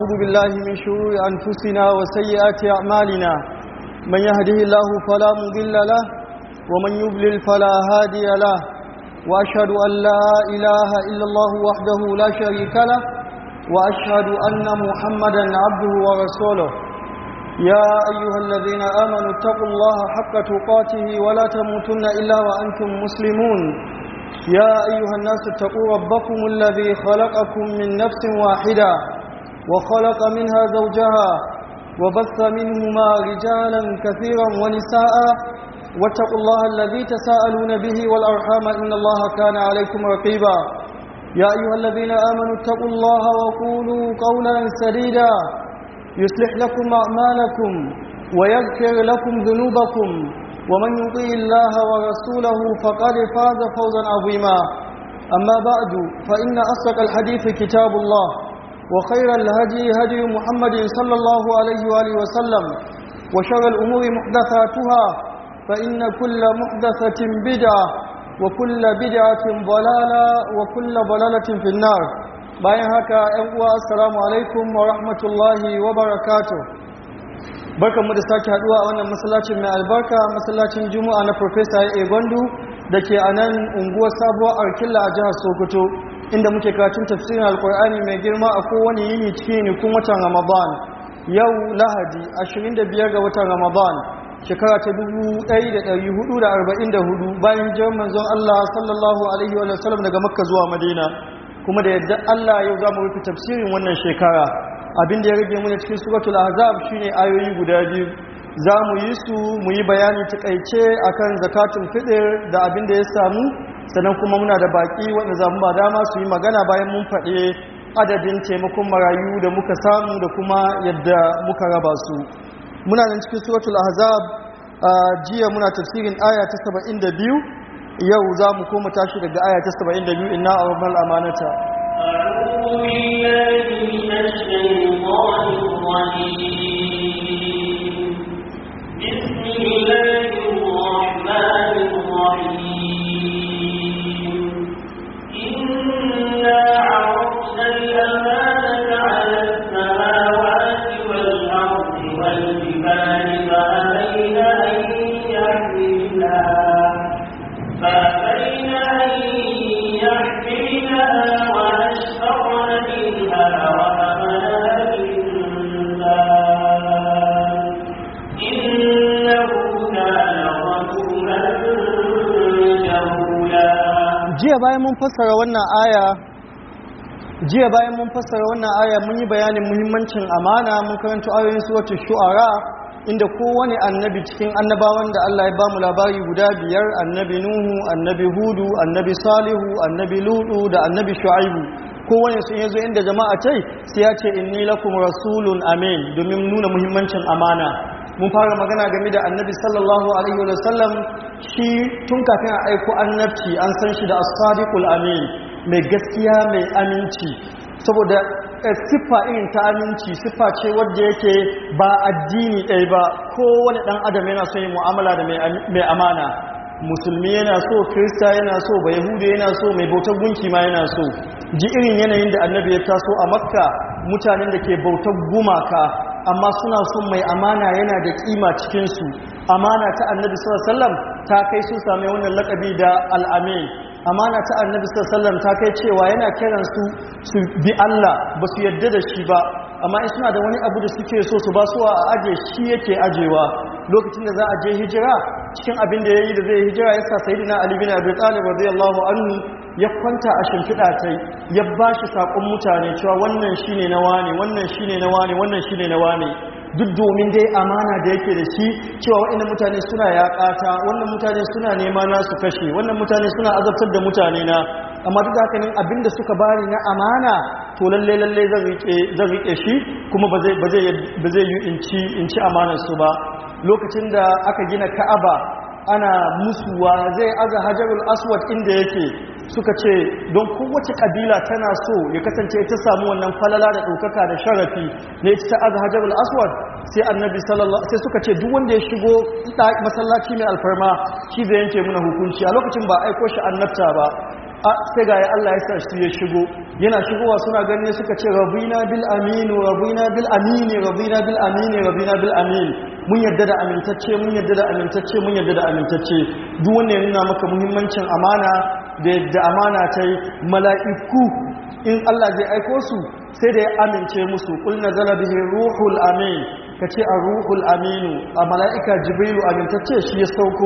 أعوذ بالله من شرور أنفسنا وسيئات أعمالنا من يهده الله فلا مضل له ومن يضلل فلا هادي له وأشهد أن لا إله إلا الله وحده لا شريك له وأشهد أن محمدا عبده ورسوله يا أيها الذين آمنوا اتقوا الله حق تقاته ولا تموتن إلا وأنتم مسلمون يا أيها الناس اتقوا ربكم الذي خلقكم من نفس واحدة وخلق منها زوجها وبث منهما رجالا كثيرا ونساء واتقوا الله الذي تساءلون به والأرحام إن الله كان عليكم رقيبا يا أيها الذين آمنوا اتقوا الله وقولوا قولا سديدا يصلح لكم أعمالكم ويغفر لكم ذنوبكم ومن يطيع الله ورسوله فقد فاز فوزا عظيما أما بعد فإن أصدق الحديث كتاب الله وخير الهدي هدي محمد صلى الله عليه وآله وسلم وشر الأمور محدثاتها فإن كل محدثة بدعة وكل بدعة ضلالة وكل ضلالة في النار bayan haka ‘yan uwa assalamu alaikum wa rahmatullahi wa barakatuh barkanmu da sake haduwa a wannan masallacin mai albarka masallacin juma'a na Professor A. Gwandu da ke a nan unguwar sabuwar arkilla a jihar Sokoto inda muke karatun tafsirin alkur'ani mai girma a kowane yini cikin yinikun watan Ramadan yau Lahadi 25 ga watan Ramadan shekara ta 1444 bayan hijirar manzon Allah sallallahu alaihi wa sallam daga Makka zuwa Madina kuma da yadda Allah yau za mu rufe tafsirin wannan shekara abinda ya rage mana cikin suratul ahzab shine ayoyi guda biyu za mu yi su mu yi bayani takaice akan zakatul fitr da abinda ya samu sannan kuma muna da baki wanda za mu ba dama su yi magana bayan mun faɗi adadin taimakon marayu da muka samu da kuma yadda muka raba su muna nan cikin suratul ahzab jiya muna tafsirin aya ta 72 yau za mu koma tashi daga aya ta 72 inna arabal amanata a'udhu billahi minash shaitanir rajim bismillahir rahmanir rahim inna 'aradna al-amanata 'ala as-samawati wal-ardi wal-jibali fa'abayna an yahmilnaha فأبين أن يحملنها وأشفقن منها وحملها الإنسان إنه كان ظلوما جهولا jiya bayan mun fassara wannan aya mun yi bayanin muhimmancin amana mun karanta ayoyin suratul shu'ara inda kowane annabi cikin annabawan da Allah ya bamu labari guda biyar annabi Nuhu, annabi Hudu, annabi Salihu, annabi Lutu da annabi Shu'aibu kowane sun yazo inda jama'a tai sai ya ce inni lakum rasulun amin domin nuna muhimmancin amana mun fara magana game da annabi sallallahu alaihi wa sallam shi tun kafin a aiko annabci an san shi da as-sadiqul amin mai gaskiya mai aminci saboda siffa irin ta aminci siffa ce wadda yake ba addini ɗaya ba kowane ɗan adam yana so yin mu'amala da mai amana musulmi yana so kirista yana so ba yahudu yana so mai bautar gunki ma yana so ji irin yanayin da annabi ya taso a makka mutanen da ke bautar gumaka amma suna son mai amana yana da kima cikinsu amana ta annabi sallallahu alaihi wasallam ta kai sun same wannan lakabi da al'amin amana ta annabi sallallahu alaihi wasallam ta kai cewa yana kiran su bi Allah ba su yadda da shi ba amma in suna da wani abu da suke so su ba su a aje shi yake ajewa lokacin da za a je hijira cikin abin da yayi da zai hijira yasa sayyidina Ali bin Abi Talib radiyallahu anhu ya kwanta a shimfiɗa tai ya bashi sakon mutane cewa wannan shine na wani wannan shine na wani wannan shine na wani duk domin dai amana da yake da shi cewa waɗannan mutane suna yaƙata wannan mutane suna nema na su kashe wannan mutane suna azabtar da mutane na amma duk da haka ne abinda suka bari na amana to lalle zan rike shi kuma ba zai yi in ci amanar su ba lokacin da aka gina Ka'aba ana musuwa zai aza Hajarul Aswad inda yake suka ce don kowace kabila tana so ya kasance ta samu wannan falala da ɗaukaka da sharafi ne ta aza Hajarul Aswad sai annabi sallallahu sai suka ce duk wanda ya shigo masallaci mai alfarma shi zai yanke muna hukunci a lokacin ba aiko shi annabta ba sai ga Allah ya sa shi ya shigo yana shigowa suna ganin suka ce rabbina bil aminu rabbina bil amini rabbina bil amini rabbina bil amin mun yadda da amintacce mun yadda da amintacce mun yadda da amintacce duk wanda ya nuna maka muhimmancin amana da yadda amana ta yi mala'iku in Allah zai aiko su sai da ya amince musu qul nazala bihi ruhul amin kace ar-ruhul aminu a mala'ika jibrilu amintacce shi ya sauko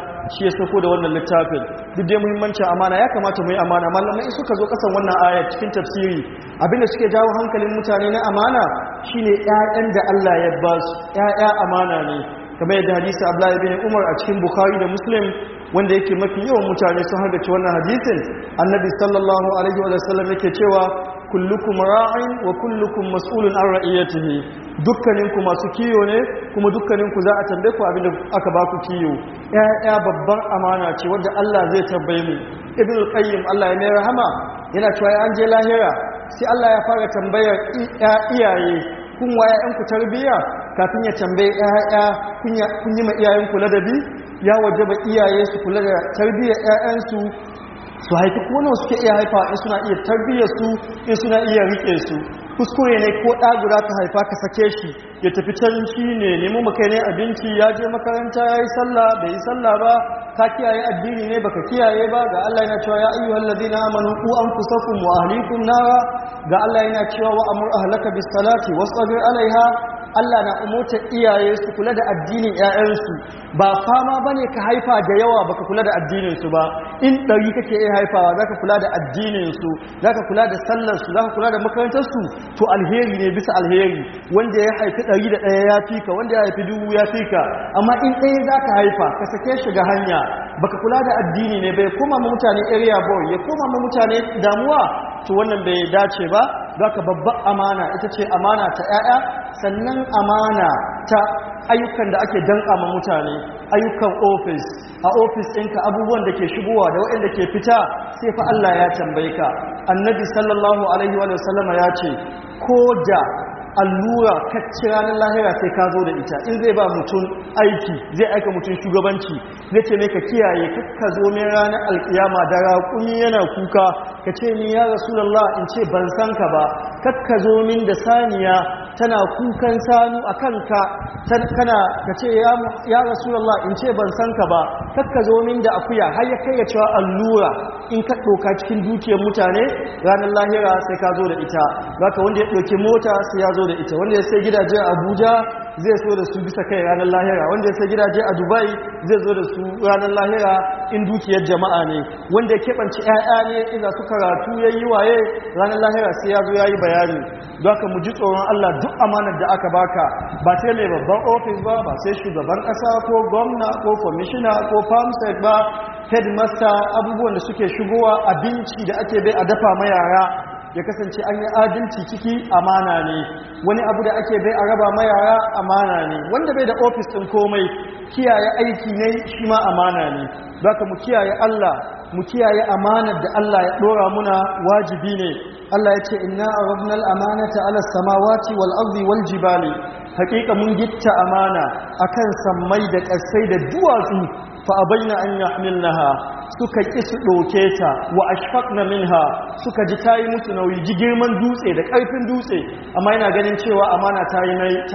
da wannan littafin duk dai muhimmancin amana ya kamata mu yi amana malamai in suka zo kasan wannan ayat cikin tafsiri abinda suke jawo hankalin mutane na amana shine ƴaƴan da Allah ya ba su ƴaƴa amana ne kamar yadda hadisi Abdullah ibn Umar a cikin Bukhari da Muslim wanda yake mafi yawan mutane sun hardace wannan hadisin annabi sallallahu alaihi wa sallam yake cewa kullukum ra'in wa kullukum mas'ulun an ra'iyatihi dukkaninku masu kiyo ne kuma dukkaninku za a tambaye ku abinda aka baku kiyo ya babban amana ce wanda Allah zai tambaye mu ibn al-qayyim Allah ya mai rahama yana cewa an je lahira sai Allah ya fara tambayar iyaye kun waya ku tarbiyya kafin ya tambaye kun yi ma iyayenku ladabi ya wajaba iyaye su kula da tarbiyyar ƴaƴansu su haifi ko nawa suke iya haifa in suna iya tarbiyyar su in suna iya rike su kuskure ne ko ɗa guda ka haifa ka sake shi ya tafi can shi ne nemo maka ne abinci ya je makaranta ya yi sallah bai yi sallah ba ka kiyaye addini ne baka kiyaye ba ga Allah yana cewa ya ayyuhal ladina amanu qu anfusakum wa ahlikum nara ga Allah yana cewa wa amur ahlaka bis salati wasbir alaiha Allah na umurta iyaye su kula da addinin ƴaƴansu ba fama bane ka haifa da yawa baka kula da addinin su ba in ɗari kake iya haifawa zaka kula da addinin su zaka kula da sallar su zaka kula da makarantar su to alheri ne bisa alheri wanda ya haifi 101 ya fika wanda ya haifi 1000 ya fika amma in ɗaya zaka haifa ka sake shi ga hanya baka kula da addini ne bai koma ma mutane area boy ya koma ma mutane damuwa to wannan bai dace ba zaka babbar amana ita ce amana ta ƴaƴa sannan amana ta ayyukan da ake danka ma mutane ayyukan office a office ɗinka abubuwan da ke shigowa da waɗanda ke fita sai fa Allah ya tambaye ka annabi sallallahu alaihi wa sallama ya ce ko da allura kacce ranar lahira sai ka zo da ita in zai ba mutum aiki zai aika mutum shugabanci zai ce mai ka kiyaye kakka zo mai ranar alkiyama da raƙumi yana kuka ka ce ni ya rasulallah in ce ban san ka ba kakka zo min da saniya tana kukan sanu a kanka kana ka ce ya rasulallah in ce ban san ka ba kakka zo min da akuya har ya kai ya cewa allura in ka ɗauka cikin dukiyar mutane ranar lahira sai ka zo da ita zaka wanda ya ɗauki mota sai ya zo da ita wanda ya sai gidaje a Abuja zai so da su bisa kai ranar lahira wanda ya sai gidaje a Dubai zai zo da su ranar lahira in dukiyar jama'a ne wanda ya keɓance 'ya'ya ne idan su karatu ya yi waye ranar lahira sai ya zo ya yi bayani don haka mu ji tsoron Allah duk amanar da aka baka ba sai mai babban ofis ba sai shugaban ƙasa ko gwamna ko kwamishina ko famsec ba headmaster abubuwan da suke shigowa abinci da ake bai a dafa ma yara ya kasance an yi adalci ciki amana ne wani abu da ake bai a raba ma yara amana ne wanda bai da ofis ɗin komai kiyaye aiki ne shi ma amana ne baka mu kiyaye Allah mu kiyaye amanar da Allah ya dora muna wajibi ne Allah ya ce inna aradna al-amanata 'ala as-samawati wal-ardi wal-jibali haqiqa mun gitta amana akan sammai da ƙasai da duwatsu fa abaina an yahmilnaha suka ƙi su ɗauke ta wa ashfaqna minha suka ji tayi musu nauyi ji girman dutse da ƙarfin dutse amma yana ganin cewa amana tayi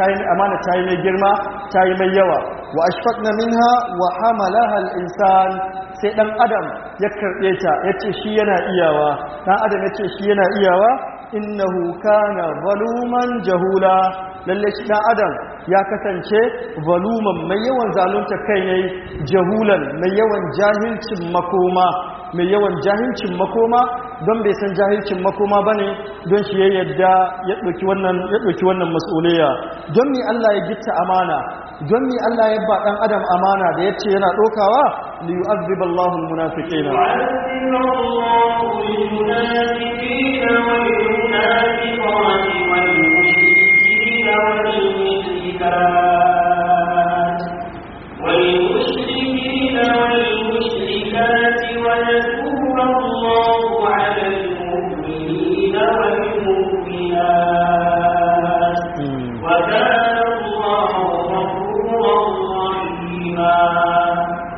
mai girma tayi mai yawa wa ashfaqna minha wa hamalaha al-insan sai dan adam ya karɓe ta yace shi yana iyawa dan adam yace shi yana iyawa innahu kana zaluman jahula lalle shi dan adam ya kasance zaluman mai yawan zalunta kai ne jahulan mai yawan jahilcin makoma don bai san jahilcin makoma bane don shi ya yadda ya dauki wannan mas'uliyya don mi Allah ya gitta amana don mi Allah ya ba dan adam amana da yace yana dokawa li yu'adhiballahu almunafiqina والمشركين والمشركات ويتوب الله على المؤمنين والمؤمنات وكان الله غفورا رحيما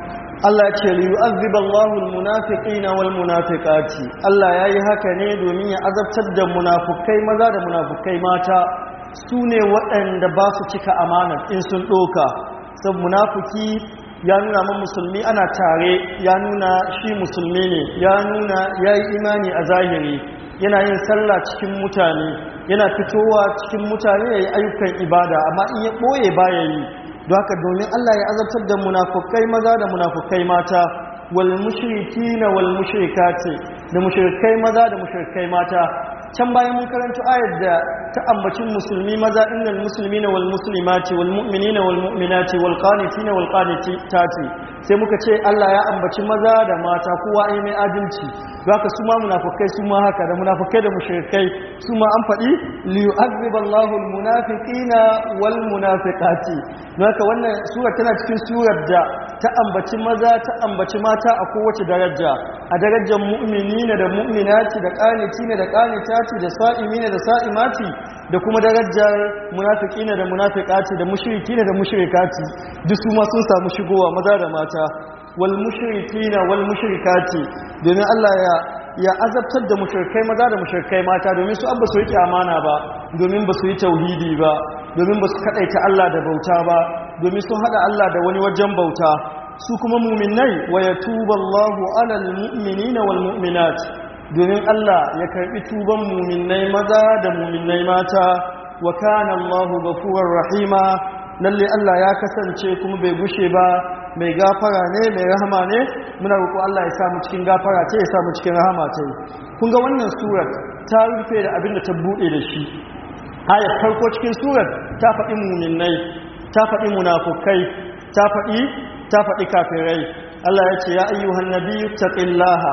Allah ya ce liyu'azziballahu almunafiqina walmunafiqati Allah yayi haka ne domin ya azabtar da munafukai maza da munafukai mata sune waɗanda ba su cika amana in sun doka saboda munafiki ya nuna man musulmi ana tare ya nuna shi musulmi ne ya nuna yayi imani a zahiri yana yin sallah cikin mutane yana fitowa cikin mutane yayi ayyukan ibada amma in ya boye baya yi don haka domin Allah ya azabtar da munafukai maza da munafukai mata wal mushrikina wal mushrikati da mushrikai maza da mushrikai mata can bayan mun karanta ayar da ta ambacin musulmi maza innal muslimina wal muslimati wal mu'minina wal mu'minati wal qanitina wal qanitati sai muka ce Allah ya ambaci maza da mata kowa ai mai adalci don haka su ma munafukai su ma haka da munafukai da mushrikai su ma an faɗi li yu'azziballahu al munafiqina wal munafiqati don haka wannan sura tana cikin surar da ta ambaci maza ta ambaci mata a kowace daraja a darajar mu'minina da mu'minati da qanitina da qanitati da sa'imina da sa'imati da kuma darajar munafiqina da munafiqati da mushrikina da mushrikati duk su ma sun samu shigowa maza da mata wal mushrikina wal mushrikati domin Allah ya azabtar da mushrikai maza da mushrikai mata domin su an ba su yi amana ba domin ba su yi tauhidi ba domin ba su kadaita Allah da bauta ba domin sun hada Allah da wani wajen bauta su kuma mu'minai wa yatuballahu alal mu'minina wal mu'minat domin Allah ya karbi tuban mu'minai maza da mu'minai mata wa kana Allahu ghafurur rahima lalle Allah ya kasance kuma bai gushe ba mai gafara ne mai rahama ne muna roƙo Allah ya samu cikin gafara ce ya samu cikin rahama ce kun ga wannan surar ta rufe da abin da ta bude da shi ayat farko cikin surar ta faɗi mu'minai ta faɗi munafukai ta faɗi kafirai Allah ya ce ya ayyuhan nabiyyu taqillaha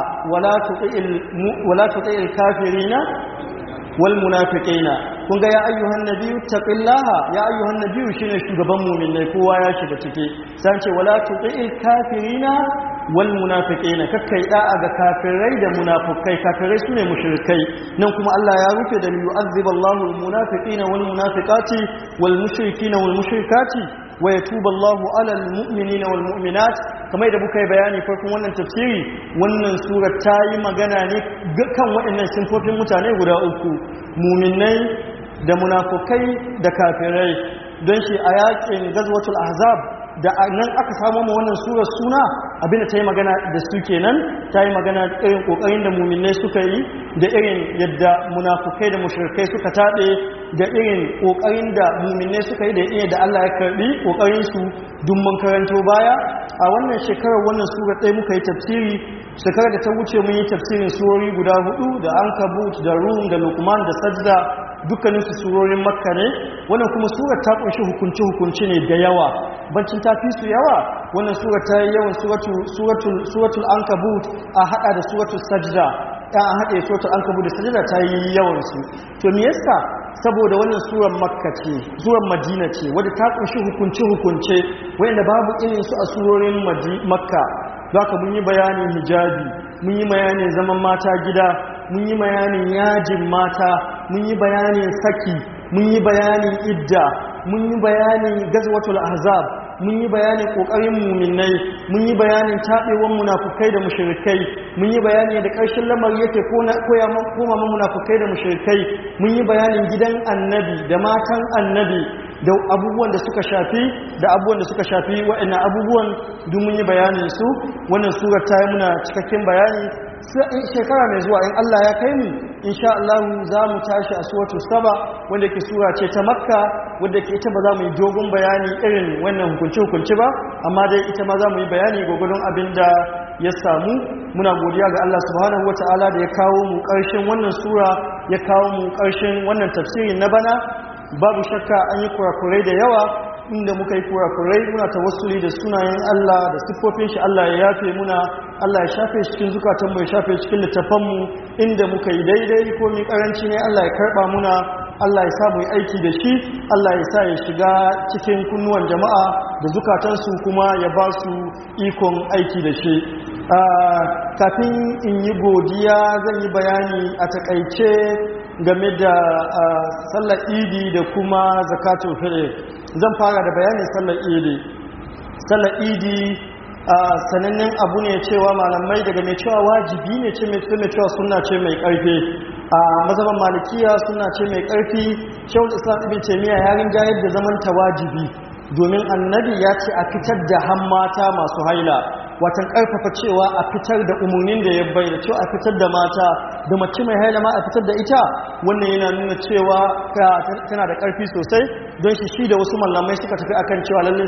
wala tuti'il kafirina wal munafiqina kun ga ya ayyuhan nabiyyu taqillaha ya ayyuhan nabiyyu shine shugaban mu'minai kowa ya shiga cike sai ce wala tuti'il kafirina wal munafiqina kakkai da'a ga kafirai da munafikai kafirai sune mushrikai nan kuma Allah ya rufe da yu'azziballahu al munafiqina wal munafiqati wal mushrikina wal mushrikati wa yatubu Allahu alal mu'minina wal mu'minat kamar da muka yi bayani farkon wannan tafsiri wannan sura ta yi magana ne kan waɗannan sinfofin mutane guda uku mu'minai da munafukai da kafirai don shi a yakin gazwatul ahzab da nan aka samu mu wannan surar suna abinda ta yi magana da su kenan ta yi magana da irin kokarin da mu'minai suka yi da irin yadda munafukai da mushrikai suka tabe da irin kokarin da mu'minai suka yi da irin da Allah ya karbi kokarin su duk mun karanto baya a wannan shekarar wannan surar ɗaya muka yi tafsiri shekarar da ta wuce mun yi tafsirin surori guda 4 da Ankabut da Rum da Luqman da Sajda dukkanin su surorin Makka ne wannan kuma surar ta kunshi hukunci ne da yawa bancin ta fi su yawa wannan surar ta yi yawan suratul Ankabut a hada da suratul Sajda an haɗe suratul Ankabut da Sajda ta yi yawan su to me yasa saboda wannan surar Makka ce surar Madina ce wadda ta kunshi hukunce wanda babu irin su a surorin Makka zaka mun yi bayanin hijabi mun yi bayanin zaman mata gida mun yi bayanin yajin mata mun yi bayanin saki mun yi bayanin idda mun yi bayanin gazwatul ahzab mun yi bayanin kokarin mu'minai mun yi bayanin tabewan munafukai da mushrikai mun yi bayani da ƙarshen lamari yake koya koma munafukai da mushrikai mun yi bayanin gidan annabi da matan annabi da abubuwan da suka shafi waɗannan abubuwan duk mun yi bayanin su wannan surar ta yi muna cikakken bayani shekara mai zuwa in Allah ya kai mu insha Allah za mu tashi a suratul Saba wanda ke sura ce ta Makka wanda ke ita ba za mu yi dogon bayani irin wannan hukunci ba amma dai ita ma za mu yi bayani gurgurdun abinda ya samu muna godiya ga Allah subhanahu wataala da ya kawo mu ƙarshen wannan sura ya kawo mu ƙarshen wannan tafsirin na bana babu shakka an yi kurakurai da yawa inda muka yi kurakurai muna tawassuli da sunayen Allah da siffofin shi Allah ya yafe muna Allah ya shafe cikin zukatanmu ya shafe cikin littafanmu inda muka yi daidai ko mai karanci ne Allah ya karba muna Allah ya sa mu yi aiki da shi Allah ya sa ya shiga cikin kunnuwan jama'a da zukatansu kuma ya ba su ikon aiki da shi kafin in yi godiya zan yi bayani a takaice game da sallar idi da kuma zakatul fitr zan fara da bayanin sallar idi sanannen abu ne cewa malamai daga mai cewa wajibi ne ce mai cewa sunna ce mai karfi a mazhaban malikiya sunna ce mai karfi shawul islam ibn taymiya ya rinjayar da zaman ta wajibi domin annabi ya ce a fitar da hammata masu haila watan karfafa cewa a fitar da umarnin da ya bayyana cewa a fitar da mata da mace mai haila ma a fitar da ita wannan yana nuna cewa tana da karfi sosai don shi da wasu mallamai suka tafi akan cewa lallai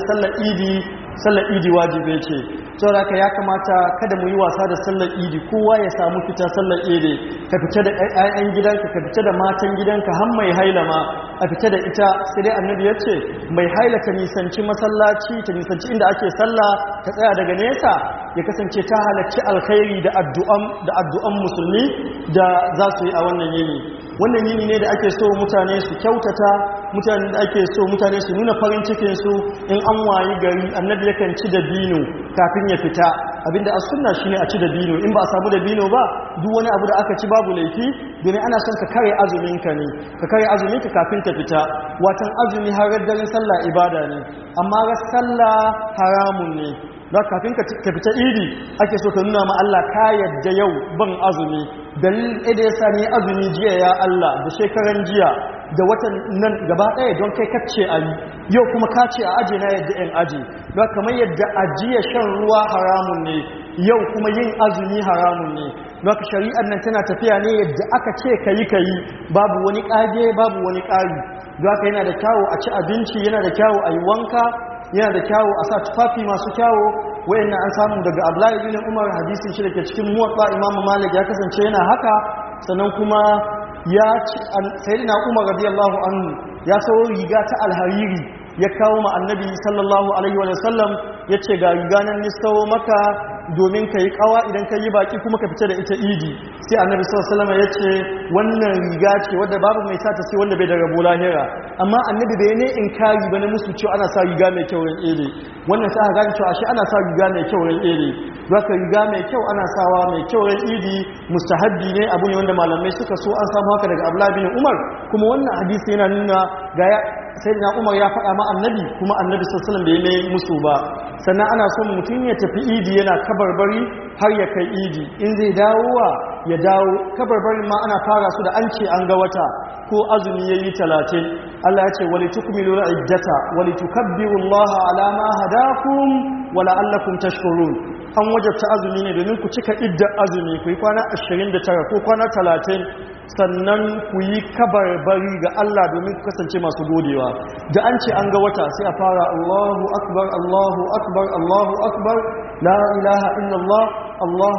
sallar idi wajibi ce saboda haka ya kamata kada mu yi wasa da sallar idi kowa ya samu fita sallar idi ka fita da ƴaƴan gidanka ka fita da matan gidanka har mai haila ma a fita da ita sai dai annabi ya ce mai haila ta nisanci masallaci ta nisanci inda ake sallah ta tsaya daga nesa ya kasance ta halarci alkhairi da addu'an musulmi da za su yi a wannan yini ne da ake so mutane su kyautata mutane da ake so mutane su nuna farin cikin su in an wayi gari annabi yakan ci da bino kafin ya fita abinda a sunna shine a ci da bino in ba a samu da bino ba duk wani abu da aka ci babu laifi domin ana son ka kare azumin ka ne ka kare azumin ka kafin ta fita watan azumi har daren sallah ibada ne amma ran sallah haramun ne da kafin ka fita idi ake so ka nuna ma Allah ka yadda yau ban azumi dalilin da yasa ne azumi jiya ya Allah da shekaran jiya da watan nan gaba ɗaya don kai kacce a yi yau kuma ka ce a aji na yadda yan aji don kamar yadda ajiya shan ruwa haramun ne yau kuma yin azumi haramun ne don ka shari'ar nan tana tafiya ne yadda aka ce ka yi babu wani ƙage babu wani ƙari don haka yana da kyawu a ci abinci yana da kyawu a yi wanka yana da kyawu a sa tufafi masu kyawu wayannan an samu daga Abdullahi bin Umar hadisin shi dake cikin Muwatta Imam Malik ya kasance yana haka sannan kuma ya ci sayyidina Umar radiyallahu anhu ya sawo riga ta alhariri ya kawo ma annabi sallallahu alaihi wa sallam yace ga riga nan ni sawo maka domin kai kawa idan kai yi baki kuma ka fita da ita idi sai annabi sallallahu alaihi wa sallam yace wannan riga ce wanda babu mai sa ta sai wanda bai da rabo lahira amma annabi bai ne inkari bane musu cewa ana sa riga mai kyau ran idi wannan sai aka gane cewa ashe ana sa riga mai kyau ran idi zaka riga mai kyau ana sawa mai kyau ran idi mustahabbi ne abu ne wanda malamai suka so an samu haka daga Abdullah bin Umar kuma wannan hadisi yana nuna ga sayyidina Umar ya faɗa ma annabi kuma annabi sallallahu alaihi wasallam bai mai musu ba sannan ana son mutum ya tafi idi yana kabarbari har ya kai idi in zai dawowa ya dawo kabarbarin ma ana fara su da an ce an ga wata ko azumi yayi 30 Allah ya ce walitukmilu iddata walitukabbirullaha ala ma hadakum wa la'allakum tashkurun an wajabta azumi ne domin ku cika iddar azumi ku yi kwana 29 ko kwana 30 sannan ku yi kabarbari ga Allah domin ku kasance masu godewa da an ce an ga wata sai a fara Allahu akbar Allahu akbar Allahu akbar la ilaha illallah Allahu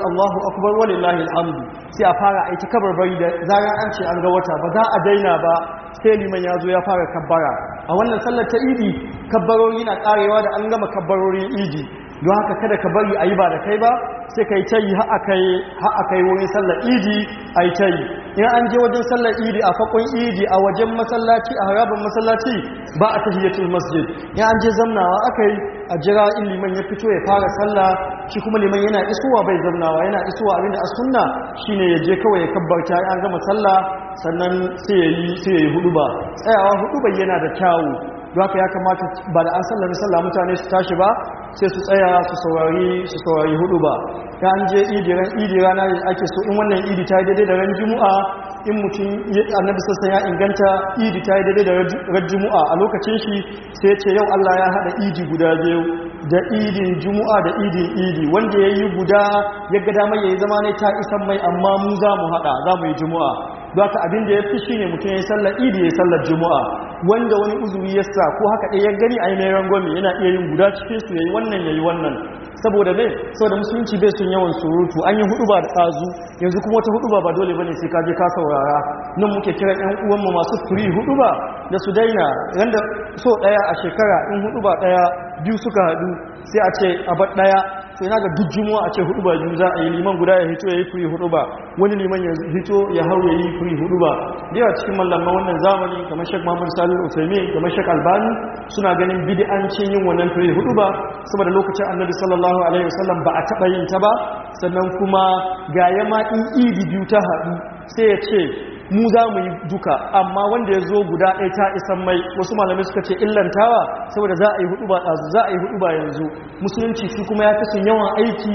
akbar walillahi alhamdu sai a fara aiki kabarbari da zaran an ce an ga wata ba za a daina ba sai liman ya zo ya fara kabbara a wannan sallar ta idi kabbarori na karewa da an gama kabbarorin idi don haka kada ka bari a yi ba da kai ba sai ka yi ta yi ha'a kai wurin sallar idi a yi ta yi in an je wajen sallar idi a fakon idi a wajen masallaci a harabar masallaci ba a tahiyatul masjid in an je zamnawa aka yi a jira in liman ya fito ya fara sallah shi kuma liman yana isuwa bai zamnawa yana isuwa abinda a sunna shine ya je kawai ya kabbarta an gama sallah sannan sai ya yi huduba tsayawa huduba yana da kyawu don haka ya kamata ba da an sallami sallah mutane su tashi ba sai su tsaya su saurari hudu ba ta an je idi rana da ake so in wannan idi ta yi daidai da ran juma'a in mutum annabi sassan ya inganta idi ta yi daidai da ran juma'a a lokacin shi sai ce yau Allah ya haɗa idi guda biyu da idin juma'a da idin idi wanda ya yi guda ya ga damar ya yi zama ne ta isan mai amma mu za mu haɗa za mu yi juma'a don haka abin da ya fi shi ne mutum ya yi sallar idi ya yi sallar juma'a wanda wani uzuri ya sa ko haka ɗaya ya gani a yi mai rangwame yana iya yin guda cikinsu ya yi wannan saboda ne saboda musulunci bai sun yawan surutu an yi hudu ba da tsazu yanzu kuma wata hudu ba dole bane sai kaje ka saurara nan muke kiran ƴan uwanmu masu free hudu ba da su daina randa so ɗaya a shekara in hudu ba ɗaya biyu suka haɗu sai a ce a bar ɗaya sai na ga duk juma'a a ce hudu ba biyu za a yi liman guda ya hito ya yi free hudu ba wani liman ya hito ya hau ya yi free hudu ba da yawa cikin mallaman wannan zamani kamar Sheikh Muhammad Salih Al-Uthaymeen kamar Sheikh Albani suna ganin bid'ancin yin wannan free hudu ba saboda lokacin Annabi sallallahu alaihi wasallam ba a taba yin ta ba sannan kuma ga yama in idi biyu ta haɗu sai ya ce mu za mu yi duka amma wanda ya zo guda ɗaya ta isan mai. Wasu malamai suka ce illantawa saboda za a yi hudu ba ɗazu, za a yi hudu ba yanzu. Musulunci shi kuma ya fi yawan aiki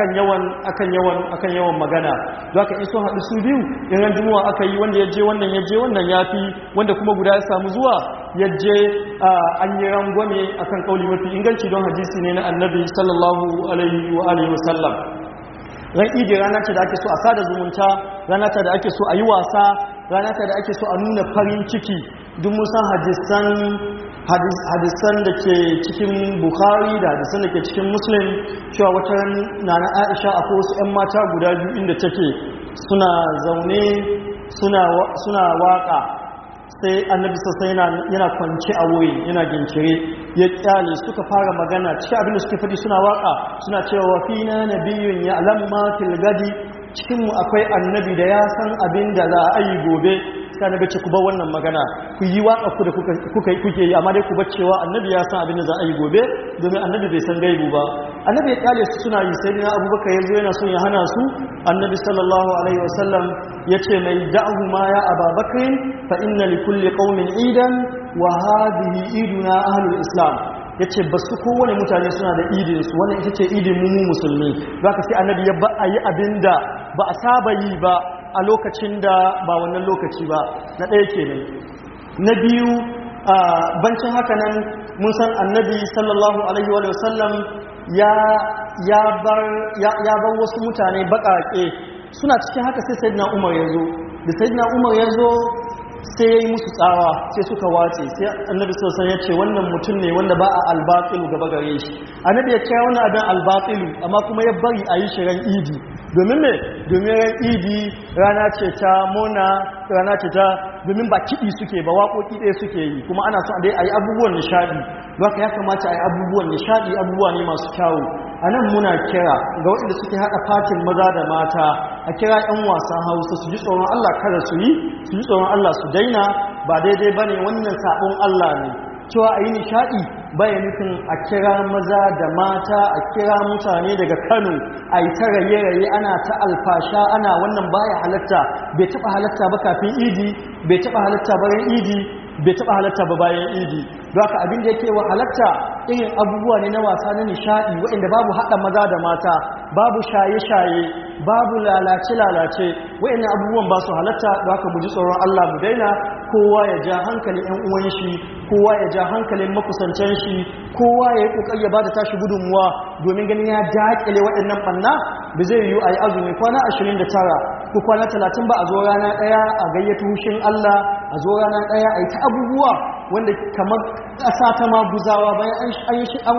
akan yawan magana. Za ka iso haɗu su biyu in ran juma'a aka yi wanda ya je wannan ya fi, wanda kuma guda ya samu zuwa ya je an yi rangwame akan kauli mafi inganci don hadisi ne na annabi sallallahu alaihi wa sallam. Ran idi rana ce da ake so a sada zumunta, rana ce da ake so a yi wasa, rana ce da ake so a nuna farin ciki. Duk musan hadisan da ke cikin Bukhari da hadisan da ke cikin Muslim cewa wata nana Aisha akwai wasu 'yan mata guda biyu inda take suna zaune suna waka, sai annabi sosai yana kwanci a wuri yana gincire ya kyale suka fara magana cikin abinda suke faɗi suna waka suna cewa wa fina nabiyyun ya'lam ma fil gadi, cikinmu akwai annabi da ya san abin da za a yi gobe. Sai annabi ce ku bar wannan magana, ku yi waka ku da kuke yi, amma dai ku bar cewa annabi ya san abin da za a yi gobe, domin annabi bai san gaibu ba. Annabi ya kyale su suna yi, sai dina Abubakar yazo yana son ya hana su. Annabi sallallahu alaihi wasallam yace mai da'hu ma ya Ababakar fa inna li kulli qaumin idan wa hadhihi iduna ahlul islam. ya ce ba su kowane mutane suna da idinsu, wannan ita ce idin mu musulmi. Za ka sai annabi ya ba a yi abin da ba a saba yi ba a lokacin da ba wannan lokaci ba. Na ɗaya ke ne. Na biyu, bancin haka nan mun san annabi sallallahu alaihi wa sallam ya bar wasu mutane baƙaƙe suna cikin haka. Sai sayyidina Umar ya zo, da sayyidina Umar ya zo sai ya yi musu tsawa sai suka wace. Sai annabi sosai ya ce wannan mutum ne wanda ba a albatilu gaba gare shi. Annabi ya ce wannan abin albatilu, amma kuma ya bari a yi shi ran idi. Domin me? Domin ran idi rana ce ta mona, rana ce ta, domin ba kiɗi suke ba, waƙoƙi ɗaya suke yi, kuma ana son dai a yi abubuwan nishaɗi. Haka ya kamata a yi abubuwan nishaɗi, abubuwa ne masu kyawu. A nan muna kira ga waɗanda suke haɗa fatin maza da mata, a kira 'yan wasan Hausa su ji tsoron Allah kada su yi, su ji tsoron Allah su daina. Ba daidai ba ne, wannan saɓon Allah ne. Cewa a yi nishaɗi baya nufin a kira maza da mata, a kira mutane daga Kano a yi ta raye-raye ana ta alfasha, ana wannan baya halatta. Bai taɓa halatta ba kafin idi, bai taɓa halatta bayan idi, bai taɓa halatta ba bayan idi. Don haka abin da yake wa halatta irin abubuwa ne na wasa na nishaɗi waɗanda babu haɗa maza da mata, babu shaye-shaye, babu lalace-lalace, waɗannan abubuwan ba su halatta. Don haka mu ji tsoron Allah mu daina. Kowa ya ja hankalin 'yan uwan shi, kowa ya ja hankalin makusantan shi, kowa ya yi ƙoƙari ya bada tashi gudunmuwa domin ganin ya daƙile waɗannan ɓanna. Ba zai yiwu a yi azumi kwana 29 ko kwana 30 ba a zo rana ɗaya a gayyata hushin Allah, a zo rana ɗaya a yi ta abubuwa wanda kamar ƙasa ta maguzawa bayan an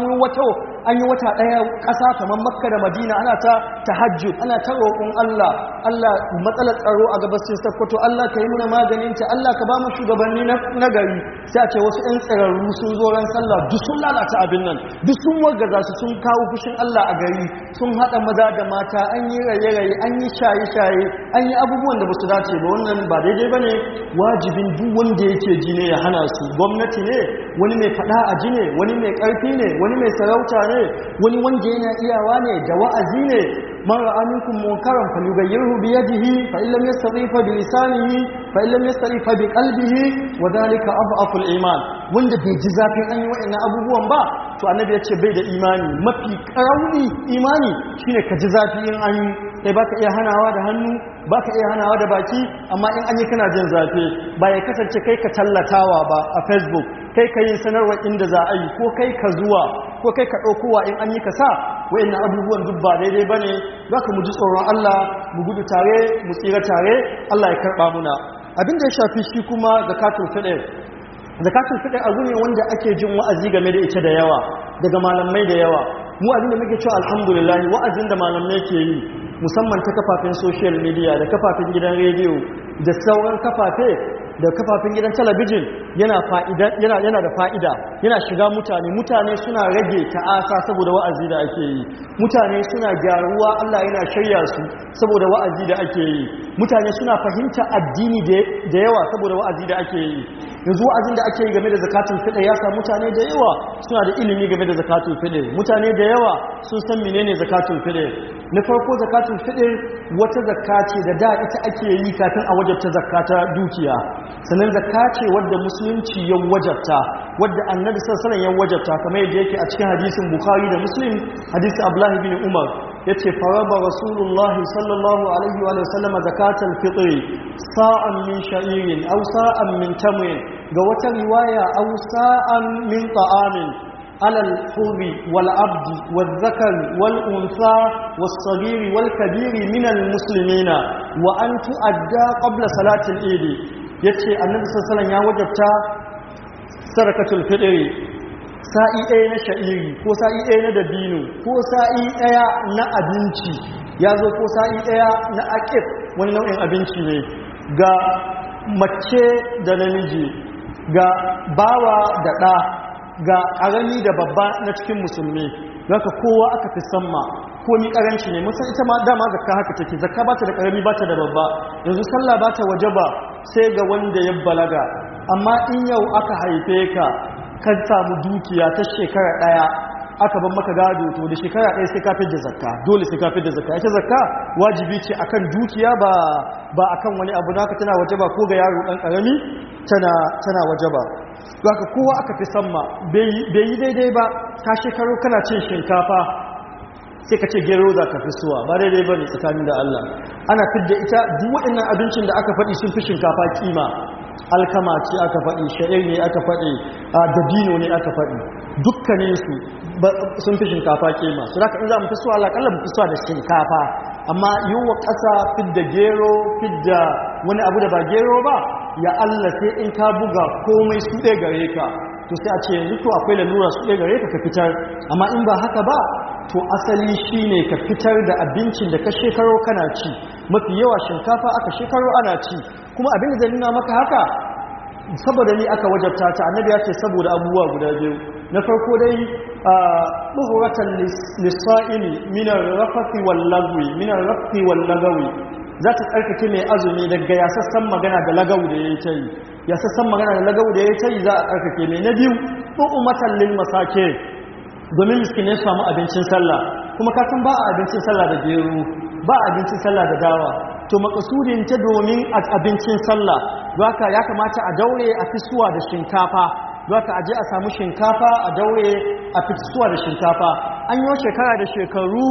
yi wata ɗaya ƙasa kamar Makka da Madina ana ta tahajjud, ana ta roƙon Allah matsalar tsaro a gabashin Sokoto, Allah ka yi muna maganinta, Allah ka ba mu shugabanni na gari. Sai a ce wasu 'yan tsirarru sun zo ran sallah duk sun lalata abin nan, duk sun wargaza su, sun kawo fushin Allah a gari, sun haɗa maza da mata, an yi raye-raye, an yi shaye-shaye, an yi abubuwan da ba su dace ba. Wannan ba daidai ba ne. Wajibin duk wanda yake ji ne ya hana su. Gwamnati ne, wani mai faɗa a ji ne, wani mai ƙarfi ne, wani mai sarauta ne, wani wanda yana iyawa ne, da wa'azi ne. Man ra'a minkum munkaran falyughayyirhu bi yadihi fa in lam yastati fa bi lisanihi fa in lam yastati fa bi qalbihi wa dhalika adhafu al-iman. Wanda bai ji zafin an yi wa'annan abubuwan ba, to annabi ya ce bai da imani. Mafi ƙarauni imani shine ka ji zafi in an yi. Sai baka iya hanawa da hannu, baka iya hanawa da baki, amma in an yi kana jin zafi. Ba ya kasance kai ka tallatawa ba a Facebook, kai ka yin sanarwar inda za a yi, ko kai ka zuwa, ko kai ka ɗaukowa in an yi ka sa. Wa'annan abubuwan duk ba daidai ba ne. Za ka mu ji tsoron Allah, mu gudu tare, mu tsira tare, Allah ya karɓa muna. Abin da ya shafi shi kuma zakatul fitr. Zakatul fitr abu ne wanda ake jin wa'azi game da ita da yawa, daga malamai da yawa. Mu abin da muke cewa alhamdulillah, wa'azin da malamai ke yi, musamman ta kafafen social media da kafafen gidan rediyo da sauran kafafe da kafafen gidan talabijin yana da fa'ida, yana shiga mutane suna rage ta'asa saboda wa'azi da ake yi. Mutane suna gyaruwa, Allah yana shirya su saboda wa'azi da ake yi. Mutane suna fahimta addini da yawa saboda wa'azi da ake yi. Yanzu wa'azin da ake yi game da zakatul fitr ya sa mutane da yawa suna da ilimi game da zakatul fitr. Mutane da yawa sun san menene zakatul fitr. na farko zakatul fitr wata zakka ce da ita ake yi kafin a wajabta zakata dukiya sannan zakka ce wadda musulunci ya wajabta wadda annabi sallallahu alaihi wasallam ya wajabta kamar yadda yake a cikin hadisin bukhari da muslim hadisi abdullahi bin umar yace faraba rasulullahi sallallahu alaihi wa sallam zakatul fitr sa'an min sha'irin aw sa'an min tamrin ga wata riwaya aw sa'an min ta'amin على الحر والعبد والذكر والأنثى والصغير والكبير من المسلمين وأن تؤدى قبل صلاة العيد yace annabi sallallahu alaihi wasallam ya wajabta sarakatul fitr sa'i ɗaya na sha'iri ko sa'i ɗaya na dabino ko sa'i ɗaya na abinci yazo ko sa'i ɗaya na aqif wani nau'in abinci ne ga mace da namiji ga bawa da ɗa ga ƙarami da babba na cikin musulmi zaka kowa aka fi samma ko ni ƙaranci ne musan ita ma dama zakka haka take zakka ba ta da ƙarami ba ta da babba yanzu sallah ba ta wajaba sai ga wanda ya balaga amma in yau aka haife ka kan samu dukiya ta shekara ɗaya aka ban maka gado to da shekara ɗaya sai ka da zakka dole sai ka da zakka ita zakka wajibi ce akan dukiya ba akan wani abu naka tana wajaba ko ga yaro ɗan ƙarami tana wajaba zaka kowa aka fi samma bai yi daidai ba ka shekaru kana cin shinkafa sai ka ce gero za ka fi suwa ba daidai ba ne tsakanin da Allah ana fidda ita duk waɗannan abincin da aka faɗi sun fi shinkafa kima alkama ce aka faɗi sha'ir ne aka faɗi dabino ne aka faɗi dukkaninsu sun fi shinkafa kima su zaka in za mu fi suwa alaƙalla mu fi suwa da shinkafa amma yiwuwa ƙasa fidda gero fidda wani abu da ba gero ba ya Allah sai in ka buga komai su ɗaya gare ka to sai a ce yanzu to akwai lalura su ɗaya gare ka fitar amma in ba haka ba to asali shine ka fitar da abincin da ka shekaro kana ci mafi yawa shinkafa aka shekaro ana ci kuma abin da zai nuna maka haka saboda ni aka wajabta ta annabi ya ce saboda abubuwa guda biyu na farko dai duhuratan lisa'imi min ar-rafathi wal-lagwi za ta tsarkake mai azumi daga yasassan magana da lagau da ya yi ta yi yasassan magana da lagau da ya yi ta yi za a tsarkake mai na biyu ɗu'umatan lil masake domin miskinai su samu abincin sallah kuma kasan ba a abincin sallah da gero ba a abincin sallah da dawa to makasudin ta domin abincin sallah zaka ya kamata a daure a fisuwa da shinkafa zaka aje a samu shinkafa a daure a fisuwa da shinkafa an yi shekara da shekaru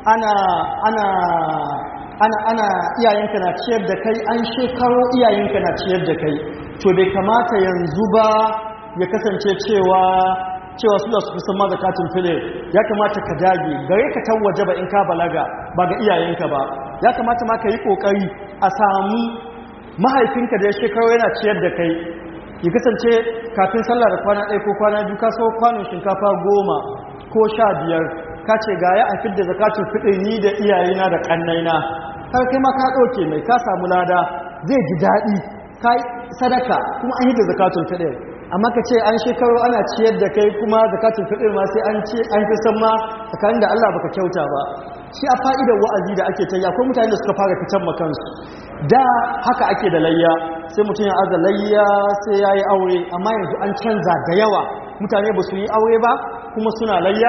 ana iyayenka na ciyar da kai an shekaro iyayenka na ciyar da kai to bai kamata yanzu ba ya kasance cewa su da su fi san mazakatun fili ya kamata ka dage gare ka waje ba in ka balaga ba ga iyayenka ba ya kamata ma ka yi kokari a samu mahaifinka da ya shekaro yana ciyar da kai ya kasance kafin sallah da kwana ɗaya ko kwana biyu ka sau kwanon shinkafa 10 ko 15 ka ce ga ya an fidda zakatun fili ni da iyayena da ƙannaina har kai ma ka ɗauke mai ka samu lada zai ji daɗi ka sadaka kuma an yi da zakatun fili amma ka ce an shekaru ana ciyar da kai kuma zakatun fili ma sai an fi san ma tsakanin da Allah baka kyauta ba shi a fa'idar wa'azi da ake ta yi akwai mutane da suka fara fitan makansu da haka ake da layya sai mutum ya aza layya sai ya yi aure amma yanzu an canza da yawa mutane ba su yi aure ba kuma suna layya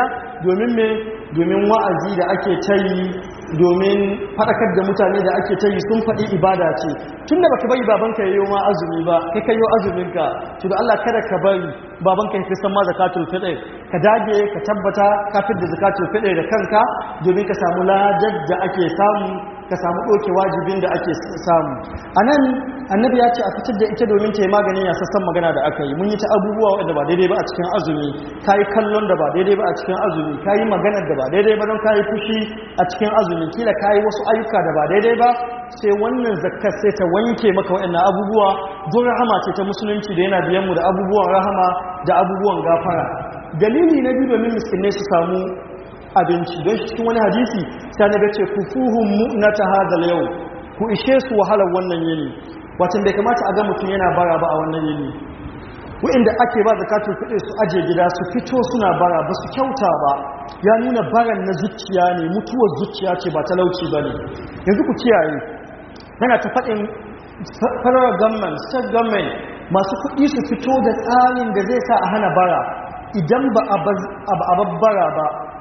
domin wa'azi da ake ta yi domin faɗakar da mutane da ake ta yi sun faɗi ibada ce tun da baka bari babanka ya yi ma azumi ba kai ka yi azuminka to da Allah kada ka bari babanka ya fi san ma zakatul fitr ka dage ka tabbata ka fitar da zakatul fitr da kanka domin ka samu ladar da ake samu ka samu ɗauke wajibin da ake samu a nan annabi ya ce a fitar da ita domin ta yi maganin ya sassan magana da aka yi mun yi ta abubuwa waɗanda ba daidai ba a cikin azumi ka yi kallon da ba daidai ba a cikin azumi ka yi maganar da ba daidai ba don ka yi fushi a cikin azumi kila ka yi wasu ayyuka da ba daidai ba sai wannan zakkar sai ta wanke maka waɗannan abubuwa don rahama ce ta musulunci da yana biyan mu da abubuwan rahama da abubuwan gafara dalili na biyu domin miskinai su samu abinci don cikin wani hadisi ta naga ce ku fuhun mu'nata hadal yau ku ishe su wahalar wannan yini watan bai kamata a ga mutum yana bara ba a wannan yini wa'inda ake ba zakatun kuɗi su aje gida su fito suna bara ba su kyauta ba ya nuna baran na zuciya ne mutuwar zuciya ce ba talauci ba ne yanzu ku kiyaye yana ta faɗin federal government state government masu kuɗi su fito da tsarin da zai sa a hana bara idan ba a babbara ba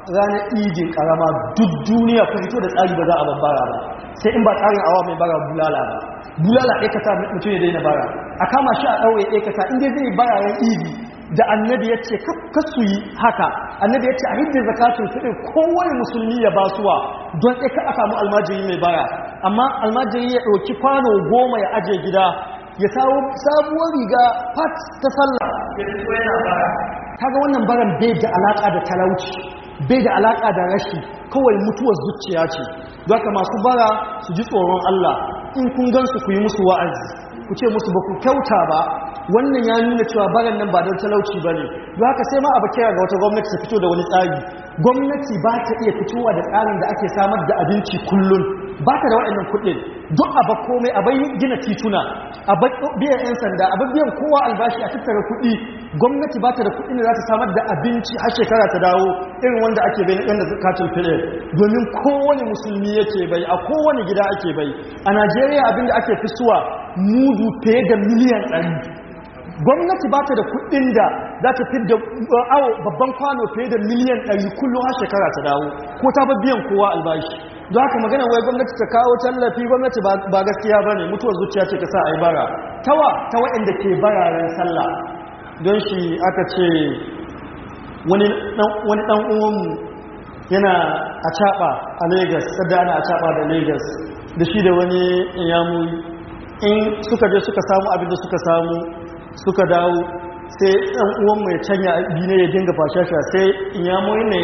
ranar idin karama duk duniya ku fito da tsari ba za a babbara ba sai in ba tsarin awa mai bara bulala ba bulala ɗaya ka sa mutum ya daina bara a kama shi a ɗaure ɗaya ka sa inda zai bara ran idi da annabi ya ce kasu yi haka annabi ya ce a hidda zakatun fiɗin kowane musulmi ya basuwa don ɗaya a samu almajiri mai bara amma almajiri ya ɗauki kwano 10 ya aje gida ya samu sabuwar riga fat ta sallah ya fito yana bara kaga wannan baran bai da alaka da talauci bai da alaka da rashi kawai mutuwar zuciya ce don haka masu bara su ji tsoron Allah in kun gansu ku yi musu wa'azi ku ce musu ba ku kyauta ba wannan ya nuna cewa baran nan ba don talauci ba ne don haka sai ma abu kira ga wata gwamnati ta fito da wani tsari gwamnati ba ta iya fitowa da tsarin da ake samar da abinci kullum ba ta da waɗannan kuɗin duk a bar komai a bai gina tituna a biyan 'yan sanda a biyan kowa albashi a tattara kuɗi gwamnati ba ta da kuɗin da za ta samar da abinci har shekara ta dawo irin wanda ake bai na zakatun fitr domin kowane musulmi yake bai a kowane gida ake bai a najeriya abinda ake fisuwa mudu fiye da miliyan 100 gwamnati ba ta da kuɗin da za ta fi da awo babban kwano fiye da miliyan 100 kullum har shekara ta dawo ko ta biyan kowa albashi don haka magana wai gwamnati ta kawo tallafi gwamnati ba gaskiya ba ne mutuwar zuciya ce ta sa a yi bara ta waɗanda ke bararen sallah don shi aka ce wani ɗan uwanmu yana a caɓa a lagos sadda ana a caɓa da lagos da shi da wani inyamuri in suka je suka samu abin da suka samu suka dawo sai ɗan uwanmu ya canya abi ne ya dinga fashasha sai inyamuri ne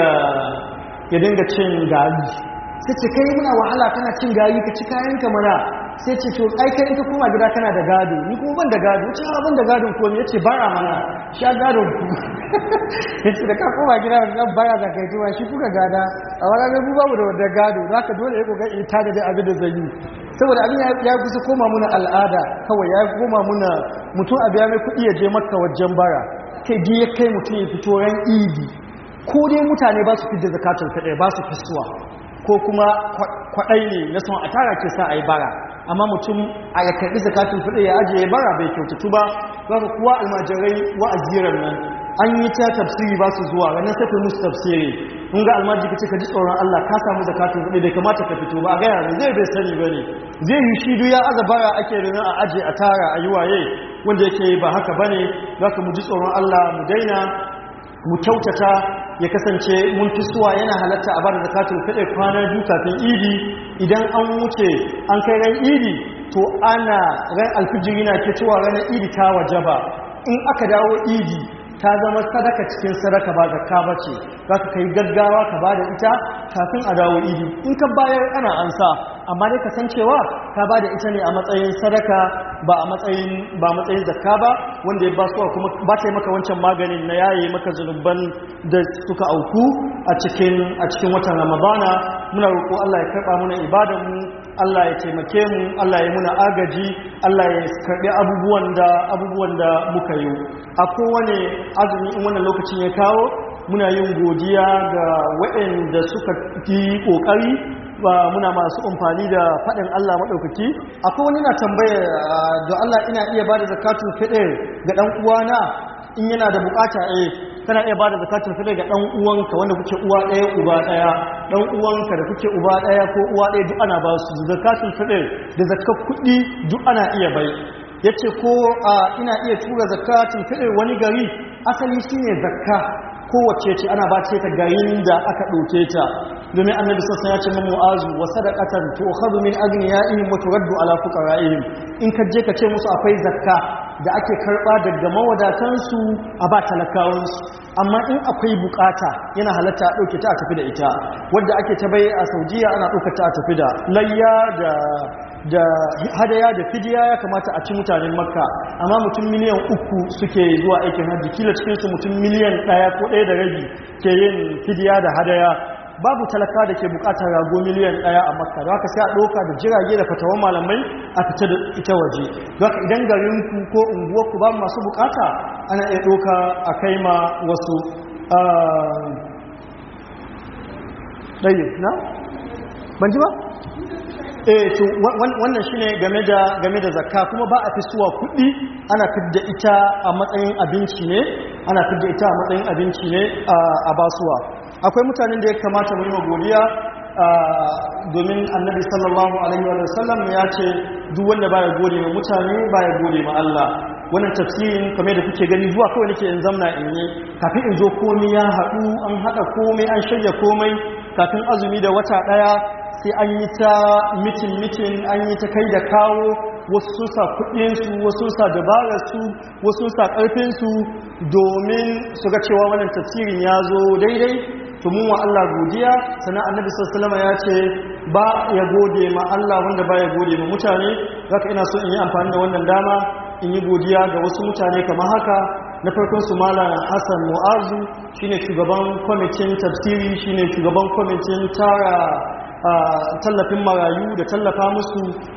ya dinga cin gari sai ce kai muna wahala kana cin gari ka ci kayanka mana sai ce to ai kai in ka koma gida kana da gado ni kuma ban da gado ce ha ban da gadon ko ne yace bara mana sha gadon ku yace da ka koma gida ban bara da kai tuwa shi kuka gada a wala ne babu da wanda gado zaka dole ya kokari ita da dai abin da zai yi saboda abin ya kusa koma muna al'ada kawai ya koma muna mutum a biya mai kuɗi ya je makka wajen bara kai gi ya kai mutum ya fito ran idi ko dai mutane ba su fidda zakatun kaɗai ba su fisuwa ko kuma kwaɗai ne na son a tara ke sa a yi bara amma mutum a ya karɓi zakatun fiɗe ya ajiye bara bai kyautatu ba za ka kuwa almajirai wa'aziran nan an yi ta tafsiri ba su zuwa ranar sai musu tafsiri mun ga almajiri ka ce ka ji tsoron Allah ka samu zakatun fiɗe bai kamata ka fito ba a gaya zai bai sani ba ne zai yi shi duk ya aza bara ake rina a aje a tara a yi waye wanda yake ba haka ba ne za ka mu ji tsoron Allah mu daina mu kyautata ya kasance mun fi suwa yana halatta a bada zakatun fitr kwana biyu kafin idi idan an wuce an kai ran idi to ana ran alfijiri na ke cewa ranar idi ta wajaba in aka dawo idi ta zama sadaka cikin sadaka ba zakka bace za ka kai gaggawa ka bada ita kafin a dawo idi in ka bayar ana ansa amma dai kasancewa ka bada ita ne a matsayin sadaka ba a matsayin zakka ba wanda ya ba su kuma ba ta yi maka wancan maganin na yayi maka zunuban da suka auku a cikin watan ramadana muna roƙo Allah ya karɓa muna ibadanmu Allah ya taimake mu Allah ya muna agaji Allah ya karɓi abubuwan da muka yi a kowane azumi in wannan lokacin ya kawo muna yin godiya ga waɗanda suka fi ƙoƙari ba muna masu amfani da faɗin Allah maɗaukaki akwai wani na tambaya da Allah ina iya ba da zakatun fitr ga ɗan uwana in yana da bukata kana iya ba da zakatun fitr ga ɗan uwanka wanda kuke uwa ɗaya uba ɗaya ɗan uwanka da kuke uba ɗaya ko uwa ɗaya duk ana ba su zakatun fitr da zakkar kuɗi duk ana iya bai yace ko ina iya tura zakatun fitr wani gari asali shine zakka kowace ce ana ba ce ta garin da aka ɗauke ta domin annabi sassan ya ce ma mu'azu wa sadaqatan tu'khadhu min aghniyaihim wa turaddu ala fuqara'ihim in ka je ka ce musu akwai zakka da ake karba daga mawadatan su a ba talakawan su amma in akwai bukata yana halatta a dauke ta a tafi da ita wanda ake ta bai a Saudiya ana dauka ta a tafi da layya da hadaya da fidiya ya kamata a ci mutanen makka amma mutum miliyan 3 suke zuwa aikin hajji kila cikinsu mutum miliyan 1 ko 1.5 ke yin fidiya da hadaya babu talaka da ke bukatar rago miliyan 1 a makka da haka sai a ɗauka da jirage da fatawan malamai a fita da ita waje da haka idan garinku ko unguwarku babu masu bukata ana iya ɗauka a kai ma wasu ɗaya na? ban ji ba? to wannan shine game da zakka kuma ba a fisuwa kuɗi ana fidda ita a matsayin abinci ne a basuwa akwai mutanen da ya kamata mu yi godiya domin annabi sallallahu alaihi wa sallam ya ce duk wanda baya gode ma mutane baya gode ma Allah. wannan tafsirin kamar da kuke gani zuwa kawai nake in zamna in yi kafin in zo komai ya haɗu an haɗa komai an shirya komai kafin azumi da wata ɗaya sai an yi ta mitin an yi ta kai da kawo wasu sun sa kuɗinsu wasu sun sa dabararsu wasu sun sa ƙarfinsu domin su ga cewa wannan tafsirin ya zo daidai to mun wa Allah godiya sannan annabi sallallahu alaihi ya ce ba ya gode ma Allah wanda ba ya gode ma mutane zaka ina so in yi amfani da wannan dama in yi godiya ga wasu mutane kamar haka na farkon su malam Hassan Mu'azu shine shugaban kwamitin tafsiri shine shugaban kwamitin tara tallafin marayu da tallafa musu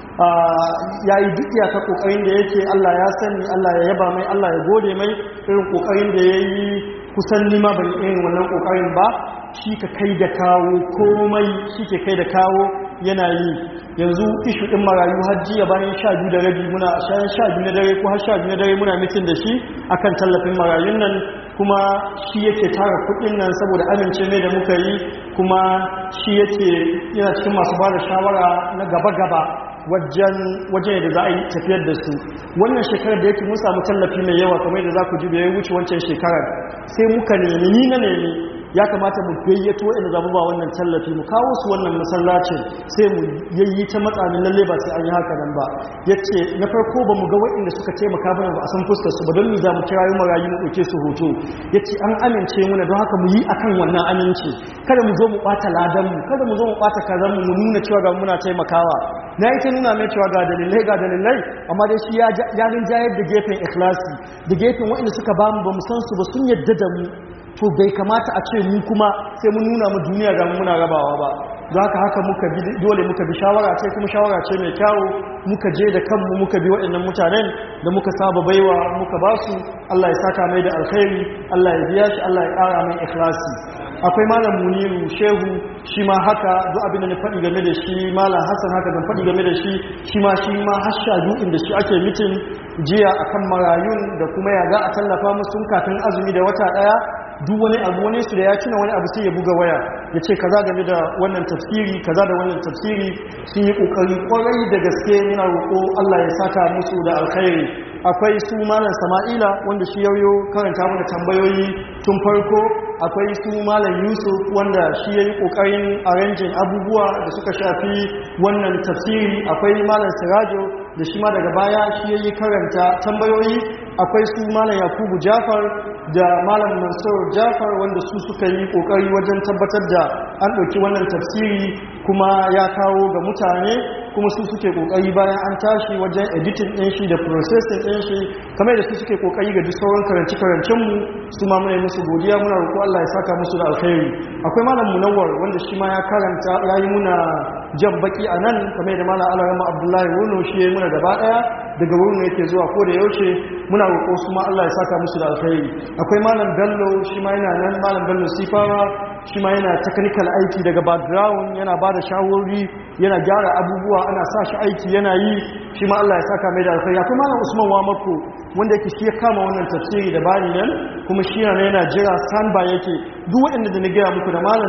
yayi duk iyaka kokarin da yake Allah ya sani Allah ya yaba mai Allah ya gode mai irin kokarin da yayi kusan nima ban irin wannan kokarin ba shi ka kai da kawo komai shi ke kai da kawo yana yi yanzu ishu din marayu hajji ya bayan 12:30 muna shayan 12 na dare ko har 12 na dare muna mitin da shi akan tallafin marayun nan kuma shi yake tara kudin nan saboda amince mai da muka yi kuma shi yake yana cikin masu ba da shawara na gaba-gaba wajen da za a yi tafiyar da su wannan shekarar da yake mun samu tallafi mai yawa kamar da za ku ji da ya wuce wancan shekarar sai muka nemi ni na nemi ya kamata mu gayyato inda zamu ba wannan tallafi mu kawo su wannan masallacin sai mu yayi ta matsanin lalle ba sai an yi haka nan ba yace na farko ba mu ga waɗanda suka taimaka bane ba a san fuskar su ba don mu za mu kira marayu mu dauke su hoto yace an amince mu don haka mu yi akan wannan aminci kada mu zo mu bata ladan mu kada mu zo mu bata kazan mu nuna cewa ga muna taimakawa na yi ta nuna mai cewa ga dalilai amma dai shi ya rinjayar da gefen ikhlasi da gefen waɗanda suka ba mu ba mu san su ba sun yadda da mu to bai kamata a ce mu kuma sai mun nuna mu duniya ga muna rabawa ba don haka dole muka bi shawara ce kuma shawara ce mai kyawu muka je da kanmu muka bi waɗannan mutanen da muka saba baiwa muka ba su Allah ya saka mai da alkhairi Allah ya biya shi Allah ya ƙara mai ikhlasi akwai malam Muniru Shehu shi ma haka duk abin da na faɗi game da shi malam Hassan haka dan faɗi game da shi ma hashadu inda shi ake mitin jiya akan marayun da kuma ya ga a tallafa musu kafin azumi da wata ɗaya duk wani abu wani su da ya tuna wani abu sai ya buga waya ya ce kaza game da wannan tafsiri kaza da wannan tafsiri sun yi kokari kwarai da gaske yana roƙo Allah ya saka musu da alkhairi akwai su malam Sama'ila wanda shi yauyo karanta mana tambayoyi tun farko akwai su malam Yusuf wanda shi yayi kokarin arranging abubuwa da suka shafi wannan tafsiri akwai malam Sirajo da shi ma daga baya shi yayi karanta tambayoyi akwai su malam Yakubu Jafar da malam Mansur Jafar wanda su suka yi kokari wajen tabbatar da an ɗauki wannan tafsiri kuma ya kawo ga mutane kuma su suke kokari bayan an tashi wajen editing ɗin shi da processing ɗin shi kamar da su suke kokari ga duk sauran karance-karancen mu su ma muna musu godiya muna roƙo Allah ya saka musu da alkhairi akwai malam Munawwar wanda shi ma ya karanta yayi muna jan baki a nan kamar da malam Alarama Abdullahi Wono shi yayi muna gaba daya daga wurin yake zuwa ko da yaushe muna roƙo su ma Allah ya saka musu da alkhairi akwai malam Bello shi ma yana nan malam Bello Sifara shi ma yana technical aiki daga background yana ba da shawarwari yana gyara abubuwa ana sa shi aiki yana yi shi ma Allah ya saka mai da alkhairi akwai malam Usman Wamako wanda yake shi ya kama wannan tafsiri da bani nan kuma shi yana jira standby yake duk waɗanda da na gaya muku da malam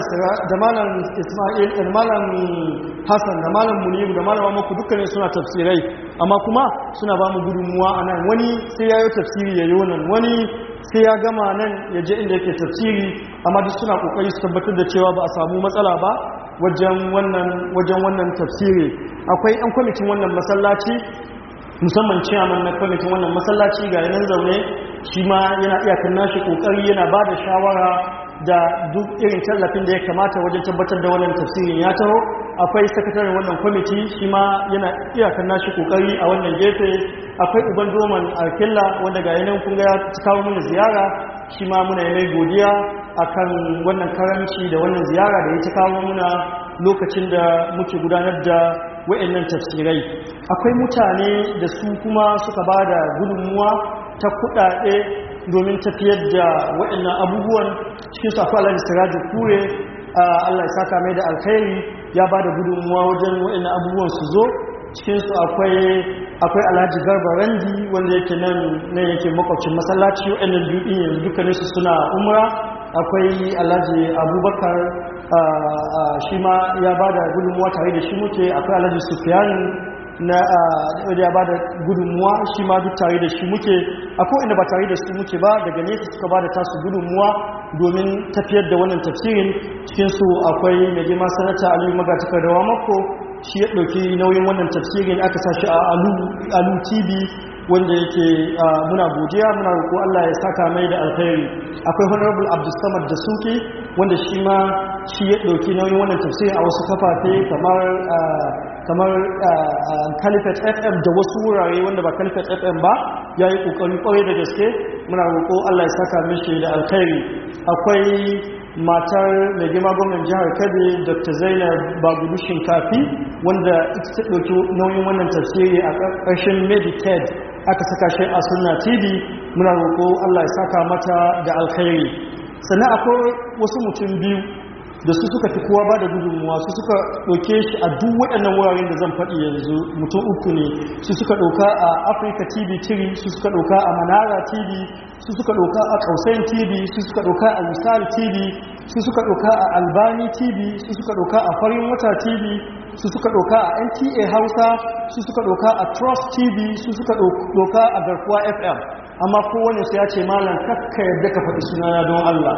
Ismail da malam Hassan da malam Muniru da malam Wamako dukkanin suna tafsirai amma kuma suna ba mu gudunmuwa a nan wani sai ya yi tafsiri ya yi nan wani sai ya gama nan ya je inda yake tafsiri amma duk suna kokari su tabbatar da cewa ba a samu matsala ba wajen wannan tafsiri akwai ɗan kwamitin wannan masallaci musamman ciyaman na kwamitin wannan masallaci ga yanan zaune shi ma yana iyakar nashi kokari yana ba da shawara da duk irin tallafin da ya kamata wajen tabbatar da wannan tafsirin ya taho akwai sakataren wannan kwamiti shi ma yana iyakar nashi kokari a wannan gefe akwai uban doman alkilla wanda ga yanan kun ga ya kawo mana ziyara shi ma muna yi mai godiya akan wannan karanci da wannan ziyara da ya ta kawo muna lokacin da muke gudanar da wa'annan tafsirai akwai mutane da su kuma suka ba da gudunmuwa ta kudade domin tafiyar da wa'annan abubuwan cikin su akwai Alhaji Siraju Kure Allah ya saka mai da alkhairi ya ba da gudunmuwa wajen wa'annan abubuwan su zo cikin su akwai Alhaji Garba Randi wanda yake nan yake makwabcin masallaci wa'annan biyu yanzu dukkanin su suna umra akwai Alhaji Abubakar shi ma ya bada gudunmuwa tare da shi muke, akwai Alhaji Sufyan na ya bada gudunmuwa shi ma duk tare da shi muke, akwai inda ba tare da su muke ba daga nesa suka bada tasu gudunmuwa domin tafiyar da wannan tafsirin. Cikin su akwai mai girma sanata Aliyu Magatakar da Wamako, shi ya ɗauki nauyin wannan tafsirin aka sashi a Alu TV wanda yake muna godiya, muna roƙo Allah ya saka mai da alkhairi. Akwai Honorable Abdulsamad Dasuki wanda shi ma shi ya ɗauki nauyin wannan tafsirin a wasu kafafe kamar Caliphate FM da wasu wurare wanda ba Caliphate FM ba, ya yi ƙoƙari ƙwarai da gaske, muna roƙo Allah ya saka mishi da alkhairi. Akwai matar mai girma gwamnan jihar Kebbi Dr. Zainab Bagudu Shinkafi wanda ita ta ɗauki nauyin wannan tafsiri a ƙarshen Medicaid aka saka shi a Sunna TV, muna roƙo Allah ya saka mata da alkhairi. Sannan akwai wasu mutum biyu da su suka fi kowa ba da gudunmuwa, su suka ɗauke shi a duk waɗannan wuraren da zan faɗi yanzu, mutum uku ne, su suka ɗauka a Africa TV 3, su suka ɗauka a Manara TV, su suka ɗauka a Kausayin TV, su suka ɗauka a Wisal TV, su suka ɗauka a Albani TV, su suka ɗauka a Farin Wata TV, su suka ɗauka a NTA Hausa, su suka ɗauka a Trust TV, su suka ɗauka a Garkuwa FM. Amma kowane su ya ce malam kakka yadda ka faɗi sunana don Allah.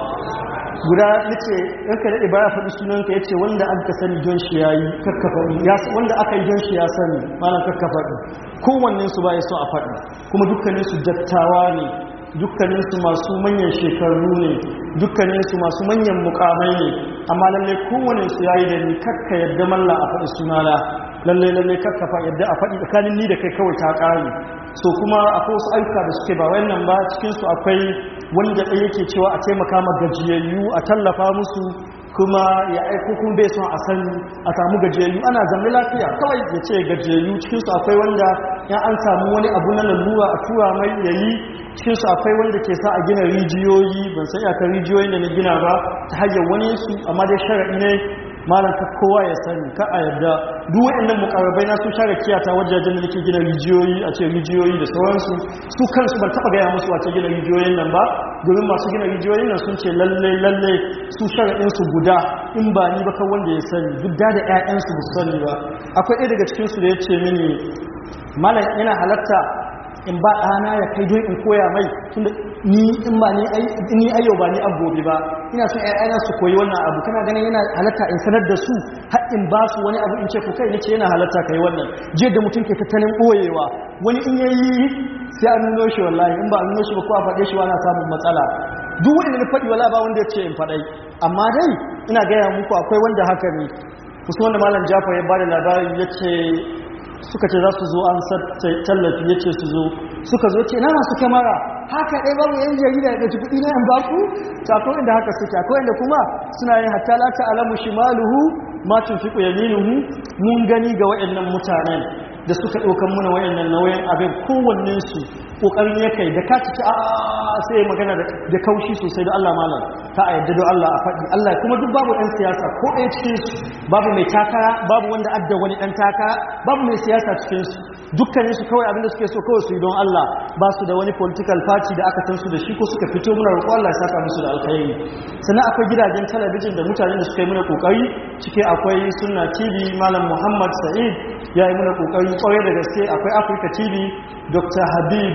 Guda nace yanka daɗe baya faɗi sunanka ya ce wanda aka sani don shi ya yi kakka faɗi, wanda aka yi don shi ya sani malam kakka faɗi. Kowannensu ba ya so a faɗi, kuma dukkaninsu dattawa ne, dukkaninsu masu manyan shekaru ne, dukkaninsu masu manyan mukamai ne, amma lallai kowannensu ya yi da ni kakka yadda malla a faɗi sunana, lallai kakka yadda a faɗi tsakanin ni da kai kawai ta ƙare. So kuma akwai wasu ayyuka da suke ba wannan ba, cikinsu akwai wanda ɗaya yake cewa a taimaka ma gajiyayyu a tallafa musu, kuma ya aiko kun bai son a san a samu gajiyayyu ana zamne lafiya kawai ya ce gajiyayyu. Cikinsu akwai wanda ya an samu wani abu na lalura a tura mai yayi, cikinsu akwai wanda ke sa a gina rijiyoyi, ban san iyakar rijiyoyin da na gina ba ta hanyar wani su, amma dai sharaɗi ne malam ka kowa ya sani ka a yadda duk waɗannan mukarrabai na su share kiyata wajajen da nake gina rijiyoyi, a ce rijiyoyi da sauransu, su kansu ban taɓa gaya musu wace gina rijiyoyin nan ba, domin masu gina rijiyoyin nan sun ce lalle su sharaɗinsu guda in ba ni ba kan wanda ya sani, duk da 'ya'yansu ba su sani ba. Akwai ɗaya daga cikinsu da ya ce mini malam yana halatta in ba ɗana ya kai don in koya mai, tunda ni in ba ni ayyau ba ni agobi ba, ina son ƴaƴana su koyi wannan abu, kana ganin yana halatta in sanar da su har in ba su wani abu in ce ku kai nace yana halatta kai wannan. Je da mutum ke tattalin ɓoyewa, wani in yayi sai an nuno shi, wallahi in ba an nuno shi ba ko a faɗe shi ana samun matsala. Duk wanda na faɗi wala ba wanda ya ce in faɗai, amma dai ina gaya muku akwai wanda haka ne. Kusa wanda malam Jafar ya bada labari ya ce suka ce za su zo an tallafi, ya ce su zo, suka zo ce na masu kyamara haka ɗaya babu yan jarida da ci kuɗi na yan baku. Akwai inda haka suke, akwai inda kuma suna yin hatta la ta'lamu shimaluhu ma tunfiqu yaminuhu. Mun gani ga waɗannan mutanen da suka ɗaukan muna waɗannan nauyin abin, kowannen su kokarin ya kai da ka ci sai magana da kaushi sosai da Allah malam ta a yadda don Allah a faɗi Allah, kuma duk babu ɗan siyasa ko ɗaya cikin su, babu mai takara, babu wanda adda wani ɗan takara, babu mai siyasa cikin su, dukkanin su kawai abinda suke so kawai su yi don Allah, ba su da wani political party da aka san su da shi ko suka fito, muna roƙo Allah ya saka musu da alkhairi. Sannan akwai gidajen talabijin da mutanen da suka yi muna kokari, cike akwai Sunna TV, Malam Muhammad Sa'id ya yi muna kokari kwarai da gaske, akwai Africa TV, Dr.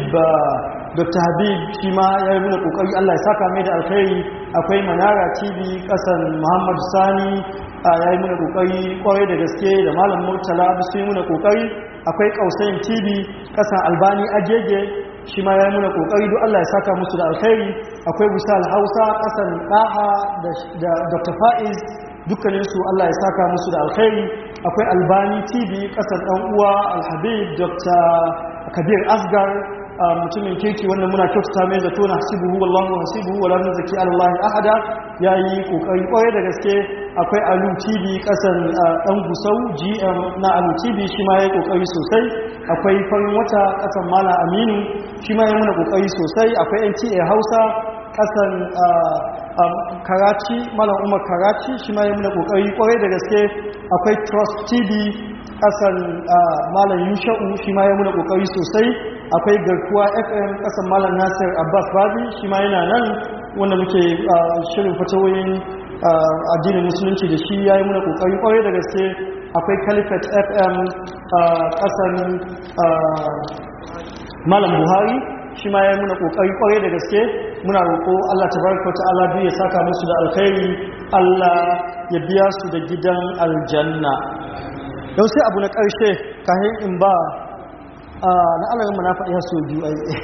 Habib shi ma ya yi muna kokari, Allah ya saka mai da alkhairi. Akwai Manara TV kasan Muhammad Sani ya yi muna kokari kwarai da gaske, da Malam Murtala su yi muna kokari. Akwai Kausayin TV kasan Albani Agege shi ma ya yi muna kokari, duk Allah ya saka musu da alkhairi. Akwai Wisal Hausa kasan Daha da Dr. Faiz, dukkaninsu Allah ya saka musu da alkhairi. Akwai Albani TV kasar dan uwa Alhabib Dr. Kabir Asgar, mutumin kirki wanda muna kyautata mai zato na hasibuhu wallahu hasibuhu wala nuzaki alallahi ahada, yayi kokari kwarai da gaske. Akwai Alu TV kasar dan Gusau GM na Alu TV shi ma yayi kokari sosai. Akwai Farin Wata kasar Malam Aminu shi ma yayi muna kokari sosai. Akwai NTA Hausa kasan Karachi, Malam Umar Karachi shi ma yayi muna kokari kwarai da gaske. Akwai Trust TV kasan Malam Yusha'u shi ma yayi muna kokari sosai. Akwai Garkuwa FM kasan Malam Nasir Abbas Babi shi ma yana nan. wanda muke shirin fatawoyin addinin musulunci da shi yayi muna kokari kwarai da gaske. Akwai Caliphate FM kasan Malam Buhari shi ma yayi muna kokari kwarai da gaske. Muna roƙo Allah tabaraka wa ta'ala duk ya saka musu da alkhairi, Allah ya biya su da gidan aljanna. Yau sai abu na ƙarshe kafin in ba na alarin mu na faɗi haso biyu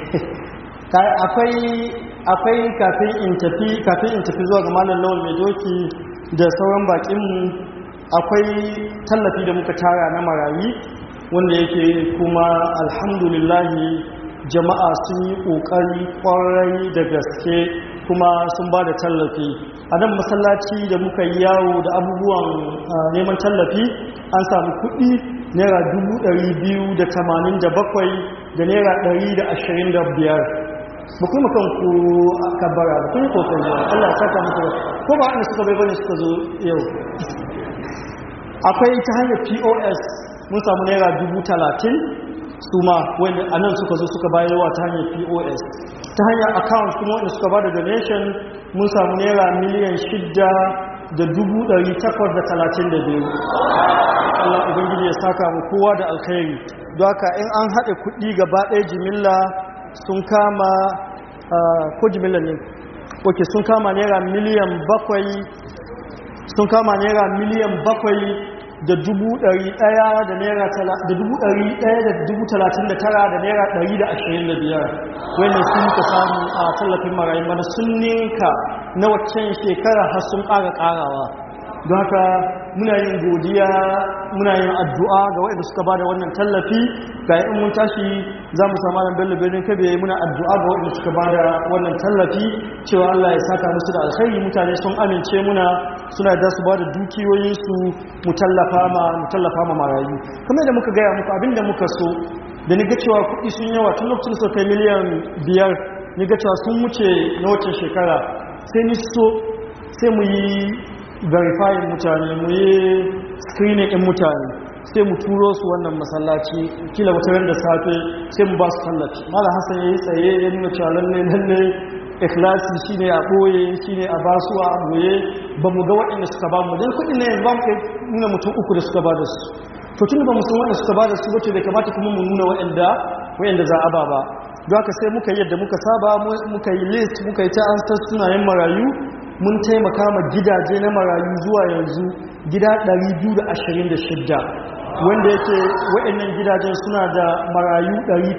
akwai kafin in tafi zuwa ga Malam Lawal Mai Doki da sauran bakinmu, akwai tallafi da muka tara na marayi wanda yake kuma alhamdulillahi jama'a sun yi ƙoƙari ƙwarai da gaske kuma sun ba da tallafi. A nan masallaci da muka yi yawo da abubuwan neman tallafi an samu kuɗi naira 287 da naira 125. ba kuma kanku kabara ba kun kokari Allah ya saka muku ko ba wanda suka bai bane suka zo yau. Akwai ta hanyar POS mun samu naira 30,000 su ma wanda anan suka zo suka bayarwa ta hanyar POS. Ta hanyar account kuma wanda suka bada donation mun samu naira miliyan 6,832. Allah ubangiji ya saka mu kowa da alkhairi. Don haka in an haɗe kuɗi gaba ɗaya jimilla sun kama ko jimilla ne oke sun kama naira miliyan 7 da 100,000 da naira 139 da naira 125 wannan sun ka samu a tallafin marayu bana sun ninka na waccan shekara har sun ƙara ƙarawa. Don haka muna yin godiya muna yin addu'a ga waɗanda suka bada wannan tallafi. Ga in mun tashi za mu samu Malam Bello Birnin Kebbi muna addu'a ga waɗanda suka bada wannan tallafi cewa Allah ya saka musu da alkhairi. Mutane sun amince muna suna da su bada dukiyoyinsu mu tallafa ma marayu. Kamar da muka gaya muku abinda muka so da ni ga cewa kuɗi sun yawa tun lokacin da suka kai miliyan 5 ni ga cewa sun wuce na wacce shekara sai ni so sai mu yi verifying mutane mu yi screening ɗin mutane sai mu turo su wannan masallaci kila wata da safe sai mu ba su tallafi. Malam Hassan ya yi tsaye ya nuna cewa lalle ikhlasi shine a ɓoye shine a basu a ɓoye ba mu ga waɗanda suka ba mu don kuɗin ne ba mu nuna mutum 3 da suka ba da su. To tun ba mu san waɗanda suka ba da su wacce bai kamata kuma mu nuna waɗanda za a ba. Don haka sai muka yi yadda muka saba muka yi list muka yi ta an sunayen marayu mun taimaka ma gidaje na marayu zuwa yanzu gida 226 wanda yake waɗannan gidajen suna da marayu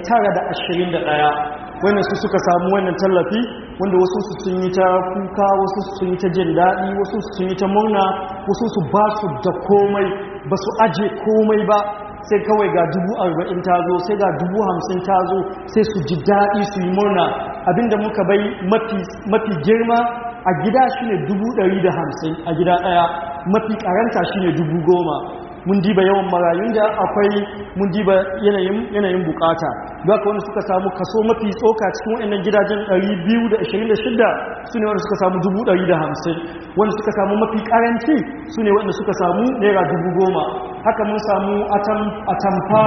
921 wannan su suka samu wannan tallafi wanda wasu su sun yi ta kuka wasu su sun yi ta jin daɗi wasu su sun yi ta murna wasu su ba su da komai ba su aje komai ba sai kawai ga 40,000 ta zo sai ga 50,000 ta zo sai su ji daɗi su yi murna. Abinda muka bai mafi girma a gida shine 150,000 a gida ɗaya, mafi karanta shine 10,000. Mun diba yawan marayun da akwai mun diba yanayin bukata. Don haka wanda suka samu kaso mafi tsoka cikin waɗannan gidajen 226 su ne wanda suka samu 150,000 wanda suka samu mafi karanci su ne wanda suka samu naira 10,000. Haka mun samu atamfa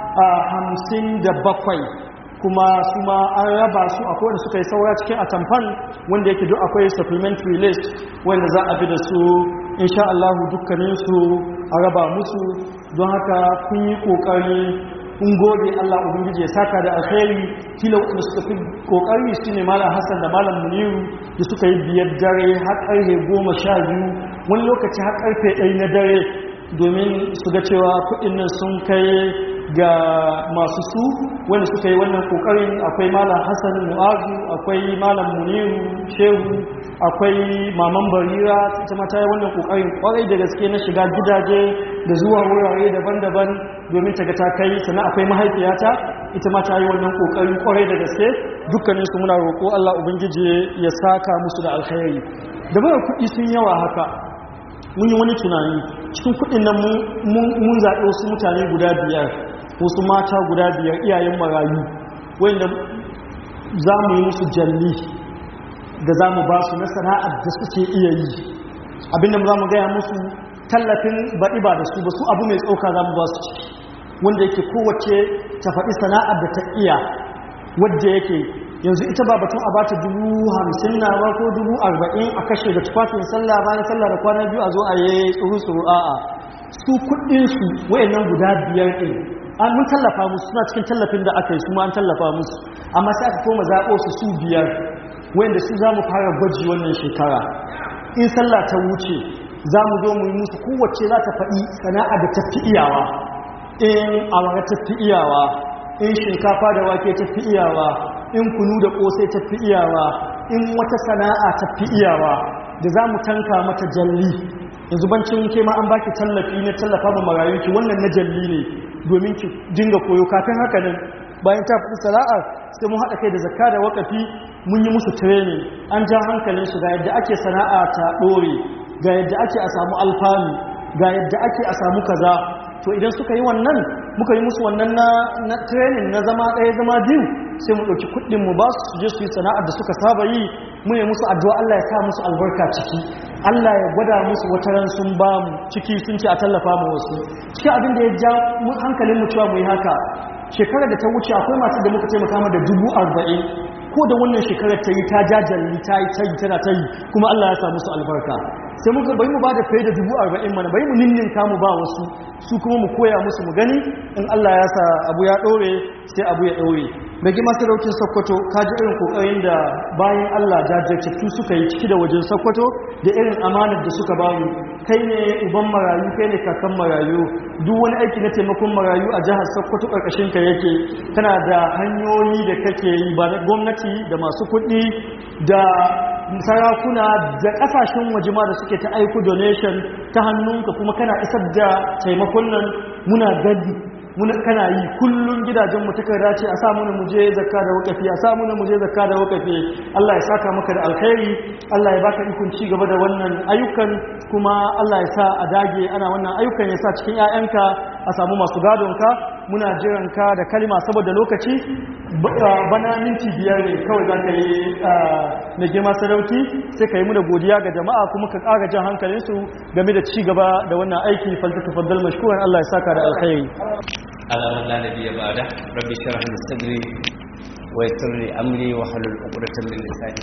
57 kuma su ma an raba su akwai wanda suka yi saura cikin atamfan wanda yake duk akwai supplementary list wanda za a bi da su insha Allah dukkaninsu a raba musu. Don haka kun yi kokari kun gode Allah ubangiji ya saka da alkhairi. Kila wanda suka fi kokari shine Malam Hassan da Malam Muniru da suka yi 5 dare har karfe 12 wani lokaci har karfe 1 na dare domin su ga cewa kuɗin nan sun kai ga masu su wanda suka yi wannan kokarin. Akwai Malam Hassan Mu'azu, akwai Malam Muniru Shehu, akwai Maman Barira ita ma ta yi wannan kokarin kwarai da gaske na shiga gidaje da zuwa wurare daban-daban domin ta ga ta kai. Sannan akwai mahaifiyata ita ma ta yi wannan kokarin kwarai da gaske. Dukkaninsu muna roƙo Allah ubangiji ya saka musu da alkhairi. Da bayan kuɗi sun yawa haka mun yi wani tunani cikin kuɗin nan mun zaɓi wasu mutane guda 5 wasu mata guda 5 iyayen marayu wanda za mu yi musu jalli da za mu ba su na sana'ar da suke iya yi. Abinda za mu gaya musu tallafin baɗi ba da su ba su abu mai tsoka za mu ba su ciki wanda yake kowace ta faɗi sana'ar da ta iya wadda yake yanzu ita ba batun a bata 50,000 na ba ko 40,000 a kashe da tufafin sallah bayan sallah da kwana biyu a zo a yi tsuru-tsuru a'a su kuɗinsu wayannan guda biyar ɗin an mun tallafa musu suna cikin tallafin da aka yi su ma an tallafa musu amma sai aka koma zaɓo su biyar wayanda su za mu fara gwaji wannan shekara in sallah ta wuce za mu zo mu yi musu kowace za ta faɗi sana'a da tafi iyawa in awara tafi iyawa in shinkafa da wake tafi iyawa in kunu da ƙosai tafi iyawa in wata sana'a tafi iyawa da za mu tanka mata jalli yanzu bancin ke ma an baki tallafi ne tallafa ma marayunki wannan na jalli ne domin ki dinga koyo kafin haka nan bayan ta faɗi sana'ar sai mun haɗa kai da zakka da wakafi mun yi musu training an ja hankalinsu ga yadda ake sana'a ta ɗore ga yadda ake a samu alfanu ga yadda ake a samu kaza to idan suka yi wannan muka yi musu wannan na training na zama ɗaya zama biyu sai mu ɗauki kuɗin mu ba su je su yi sana'ar da suka saba yi mu yi musu addu'a Allah ya sa musu albarka ciki Allah ya gwada musu wata ran sun ba mu ciki sun ce a tallafa mu wasu cikin abin da ya ja hankalin mu cewa mu yi haka shekarar da ta wuce akwai masu da muka taimaka ma da 40,000 ko da wannan shekarar ta yi ta jajalli ta yi tana ta yi kuma Allah ya sa musu albarka sai muka bai mu ba da fiye da 40,000 mana bai mu ninninka mu ba wasu su kuma mu koya musu mu gani in Allah ya sa abu ya ɗore sai abu ya ɗore mai gima saraukin Sokoto ka ji irin kokarin da bayan Allah jajirtattu suka yi ciki da wajen Sokoto da irin amanar da suka bamu kai ne uban marayu kai ne kakan marayu duk wani aiki na taimakon marayu a jihar Sokoto karkashin ka yake kana da hanyoyi da kake yi ba na gwamnati da masu kuɗi da sarakuna da kasashen waje ma da suke ta aiku donation ta hannunka kuma kana isar da taimakon nan muna gadi kana yi kullun gidajenmu takarda ce a samu na muje zakka da wakafi a samu na muje zakka da wakafi Allah ya saka maka da alkhairi Allah ya baka ikon ci gaba da wannan ayyukan kuma Allah ya sa a dage ana wannan ayyukan ya sa cikin 'ya'yanka a samu masu gadonka muna jiran ka da kalma saboda lokaci bana minti 5 ne kawai za ka yi na girma sarauki sai ka yi muna godiya ga jama'a kuma ka ƙara jan hankalinsu game da ci gaba da wannan aiki falta faddal mashkuran Allah ya saka da alkhairi alamun lanabi ya bada rabbi sharh li sadri wa yassir li amri wa halul 'uqdatan min lisani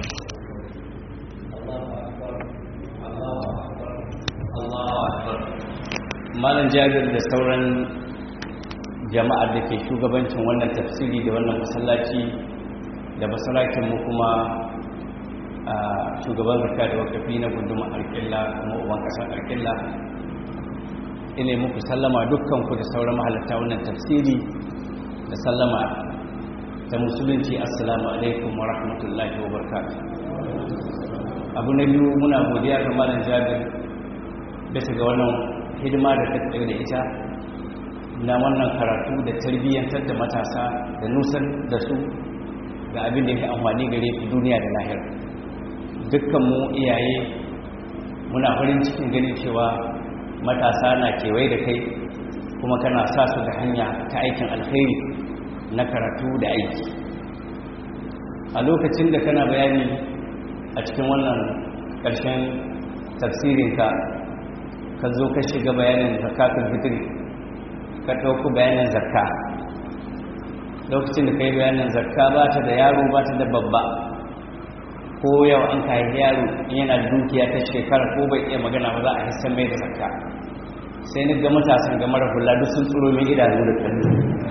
Allahu akbar malam Jabir da sauran jama'ar da ke shugabancin wannan tafsiri da wannan masallaci da masallacin mu kuma shugaban zakka da wakafi na gunduma Alƙilla kuma uban kasar Alƙilla ina muku sallama dukkanku da sauran mahalarta wannan tafsiri da sallama ta musulunci assalamu alaikum wa rahmatullahi wa barakatuh abu na biyu muna godiya ga malam Jabir bisa ga wannan hidima da ta tsaye da ita na wannan karatu da tarbiyyantar da matasa da nusar da su ga abin da yake amfani gare su duniya da lahira dukkanmu iyaye muna farin cikin ganin cewa matasa na kewaye da kai kuma kana sa su da hanya ta aikin alkhairi na karatu da aiki a lokacin da kana bayani a cikin wannan ƙarshen tafsirinka ka zo ka shiga bayanin zakatul fitri ka ɗauku bayanin zakka lokacin da ka yi bayanin zakka ba ta da yaro ba ta da babba ko yau an kayi yaro in yana da dukiya ta shekara ko bai iya magana ba za a hissan mai da zakka sai ni ga matasan ga mara hula duk sun tsoro mai idanu da kallo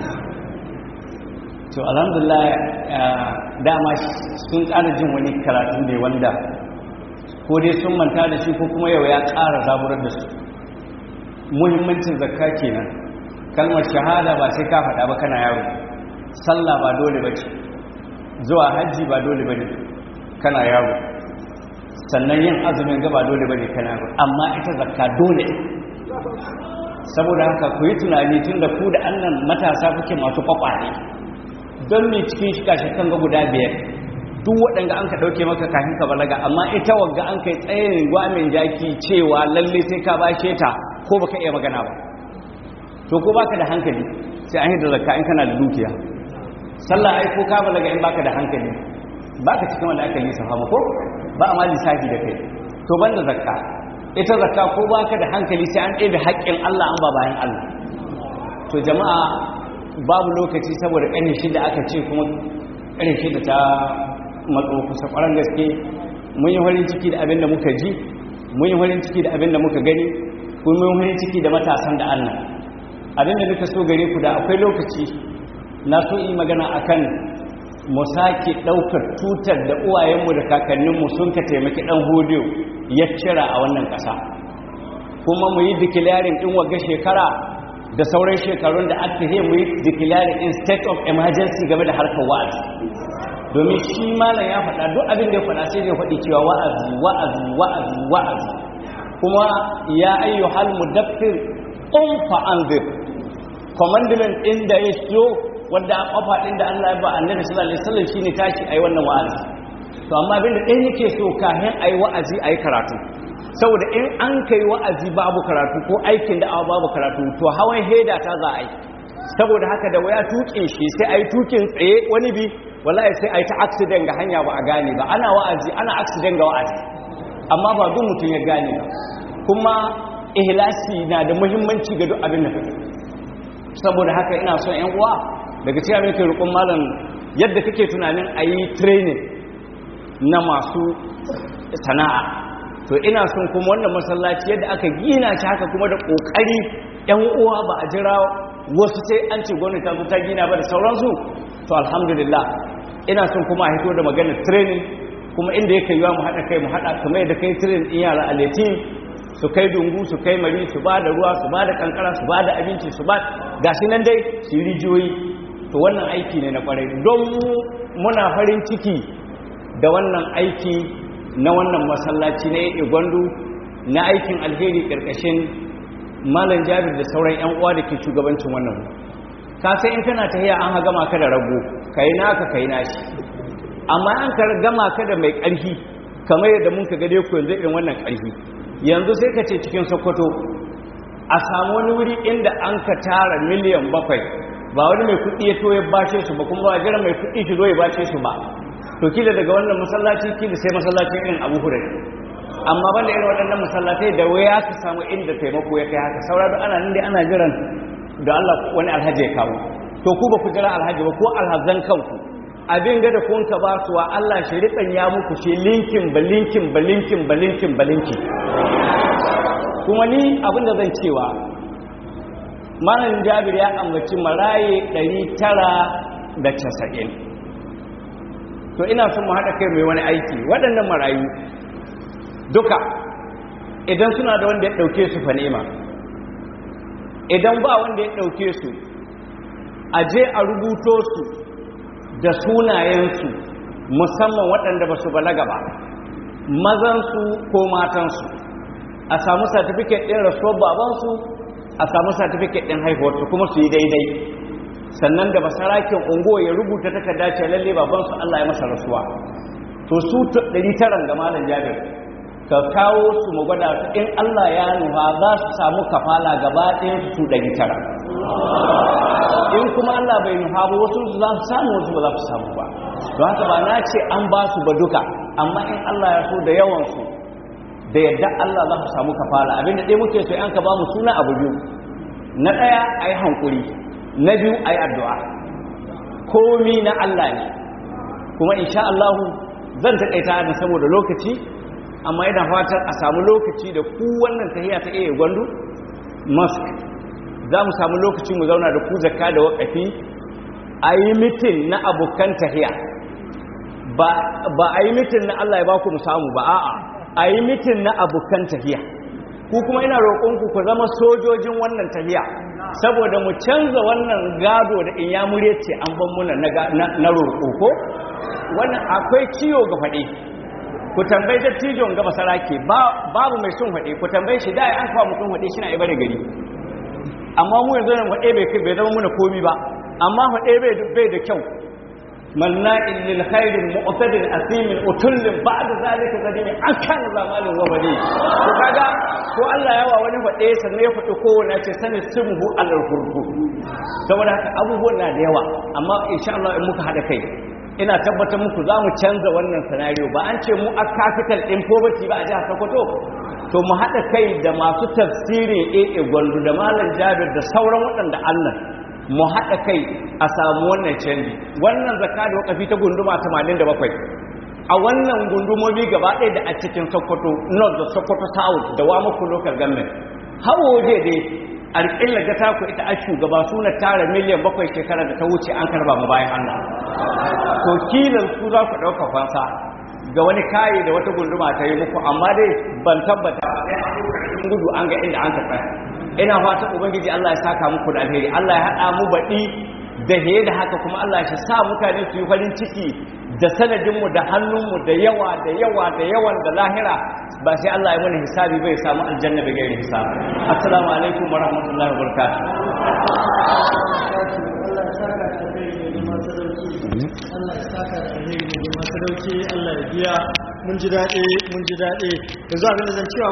to alhamdulillah dama sun ƙara jin wani karatu ne wanda ko dai sun manta da shi ko kuma yau ya ƙara zaburar da su muhimmancin zakka kenan kalmar shahada ba sai ka faɗa ba kana yaro sallah ba dole ba ce zuwa hajji ba dole ba ne kana yaro sannan yin azumin ga ba dole ba ne kana yaro amma ita zakka dole saboda haka ku yi tunani tun da ku da annan matasa kuke masu kwakwale don mai cikin shika-shikan ga guda 5 duk waɗanda an ka ɗauke maka kafin ka balaga amma ita wagga an kai tsayin gwamin jaki cewa lalle sai ka bashe ta ko baka iya magana ba to ko baka da hankali sai an yi da zakka in kana da dukiya sallah ai ko ka balaga in baka da hankali baka cikin wanda aka yi safa ko ba amma lissafi da kai to banda zakka ita zakka ko baka da hankali sai an ɗebe haƙƙin Allah an ba bayan Allah to jama'a babu lokaci saboda ƙarni shida aka ce kuma ƙarshe da ta matso kusa ƙwarar gaske. Mun yi farin ciki da abin da muka ji, mun yi farin ciki da abin da muka gani, kuma mun yi farin ciki da matasan da Allah. Abin da muka so gare ku da akwai lokaci na so yi magana akan mu sake ɗaukar tutar da uwayenmu da kakanninmu sun ka taimaki ɗan hodiyo ya cira a wannan ƙasa, kuma mu yi declaring ɗin wagga shekara da sauran shekarun da aka yi mu yi declaring in state of emergency game da harkar wa'azi. Domin shi malam ya faɗa duk abin da ya faɗa sai zai faɗi cewa wa'azi wa'azi wa'azi wa'azi, kuma ya ayyuhal mudaffir qum fa anzir, commandment ɗin da ya so wanda a ƙofa ɗin da Allah ya ba annabi sallallahu alaihi wasallam shine tashi ayi wannan wa'azi. To amma abin da ɗan yake so kafin ayi wa'azi ayi karatu, saboda in an kai wa'azi babu karatu ko aikin da babu karatu to hawan heda ta za a yi. Saboda haka da waya tuƙe shi sai ayi tuƙin tsaye, wani bi wallahi sai ayi ta accident ga hanya ba a gane ba, ana wa'azi ana accident ga wa'azi, amma ba duk mutum ya gane ba. Kuma ihlasi na da muhimmanci ga duk abin da kake. Saboda haka ina son ƴan uwa daga cikin abin da ke roƙon malam, yadda kake tunanin ayi training na masu sana'a, to ina son kuma wannan masallaci yadda aka gina shi haka kuma da ƙoƙari ƴan uwa ba a jira wasu sai an ce gwamnati ta zo ta gina ba da sauransu. To alhamdulillah ina son kuma a hito da maganar training, kuma inda yake yiwa mu haɗa kai mu haɗa kamar yadda kai training ɗin yara a letin su kai dungu su kai mari su ba da ruwa su ba da kankara su ba da abinci su ba gashi nan dai su rijiyoyi. To wannan aiki ne na kwarai, don muna farin ciki da wannan aiki na wannan masallaci na yake gwandu na aikin alheri ƙarƙashin malam Jabir da sauran ƴan uwa da ke shugabancin wannan. Ka sai in kana tahiya an gama ka da rago kai naka kai nashi, amma an ka gama ka da mai ƙarfi kamar yadda mun ka gade ku yanzu irin wannan ƙarfi. Yanzu sai ka ce cikin Sokoto a samu wani wuri inda an ka tara miliyan 7, ba wani mai kuɗi ya to ya bashe su ba, kuma ba jira mai kuɗi shi zo ya bashe su ba. To kila daga wannan masallaci kila sai masallacin irin Abu Hurairah, amma banda irin waɗannan masallatai da waya ka samu inda taimako ya kai haka. Saura da ana nan dai ana jiran da Allah wani alhaji ya kawo. To ku ba ku jira alhaji ba, ko alhazan kanku abin ga da kun ka ba su wa Allah shi riban ya muku shi linkin balinkin balinkin balinkin balinki. Kuma ni abin da zan cewa malam Jabir ya ambaci maraye 990. To ina son mu haɗa kai mai wani aiki. Waɗannan marayu duka idan suna da wanda ya ɗauke su fa nema, idan ba wanda ya ɗauke su a je a rubuto su da sunayensu, musamman waɗanda ba su balaga ba, mazansu ko matansu, a samu certificate ɗin rasuwar babansu, a samu certificate ɗin haihuwarsu, kuma su yi daidai. Sannan da basarakin unguwa ya rubuta takarda ce lalle babansu Allah ya masa rasuwa. To su 900 ga malam Jabir ka kawo su mu gwada su, in Allah ya nufa za su samu kafala gaba ɗayan su 900. In kuma Allah bai nufa ba wasu za su samu wasu ba za su samu ba. Don haka ba na ce an ba su ba duka, amma in Allah ya so da yawansu da yadda Allah za su samu kafala. Abinda ɗaya muke so an ka ba mu suna abu biyu: na ɗaya a yi hankuri, na biyu a yi addu'a. Komi na Allah ne, kuma insha Allah zan taƙaita da saboda lokaci, amma ina fatar a samu lokaci da ku wannan tahiya ta iya gwandu mosque za mu samu lokaci mu zauna da ku zakka da waƙafi a yi mitin na abokan tahiya, ba a yi mitin na Allah ya ba ku mu samu ba, a'a a yi mitin na abokan tahiya. Ku kuma ina roƙonku ku zama sojojin wannan tahiya, saboda mu canza wannan gado da in ya murece an ban muna na roƙo ko wannan akwai ciwo ga faɗi. Ku tambayi dattijon gaba sarake babu mai sun faɗe, ku tambayi shi da an kawo mutum faɗe shi na ibada gari, amma mu yanzu nan faɗe bai zama muna komi ba, amma faɗe bai da kyau. manna'in lil khairin mu'tadin asimin utullin ba'da zalika zadimi an kana zamalin wa bani. to kaga ko Allah yawa wani faɗe sannan ya faɗi kowanne ce sanin simhu al-hurbu. saboda haka abubuwan na da yawa, amma insha Allah in muka hada kai ina tabbatar muku za mu canza wannan scenario. Ba an ce mu a capital din poverty ba a jihar Sokoto, to mu haɗa kai da masu tafsirin AA Gwandu da Malam Jabir da sauran waɗanda Allah mu haɗa kai a samu wannan canji. Wannan zakka da wakafi ta gunduma 87 a wannan gundumomi gaba ɗaya da a cikin Sokoto North da Sokoto South da Wamako local government hawo waje dai alƙilla ga taku ita a shugaba suna tara miliyan 7 shekara da ta wuce an karba mu bayan Allah. To kilan su za ku ɗauka fansa ga wani kayi da wata gunduma ta yi muku, amma dai ban tabbata sai gudu an ga inda an ka tsaya. Ina fata ubangiji Allah ya saka muku da alheri, Allah ya haɗa mu baɗi da heye da haka, kuma Allah ya sa mutane su yi farin ciki da sanadinmu da hannunmu da yawa da yawa da yawan da lahira, ba sai Allah ya mana hisabi bai samu aljanna da gairi hisabi. Assalamu alaikum wa rahmatullahi wa barakatuh. Allah ya saka da alheri da masadauki, Allah ya biya. Mun ji daɗe yanzu abinda zan cewa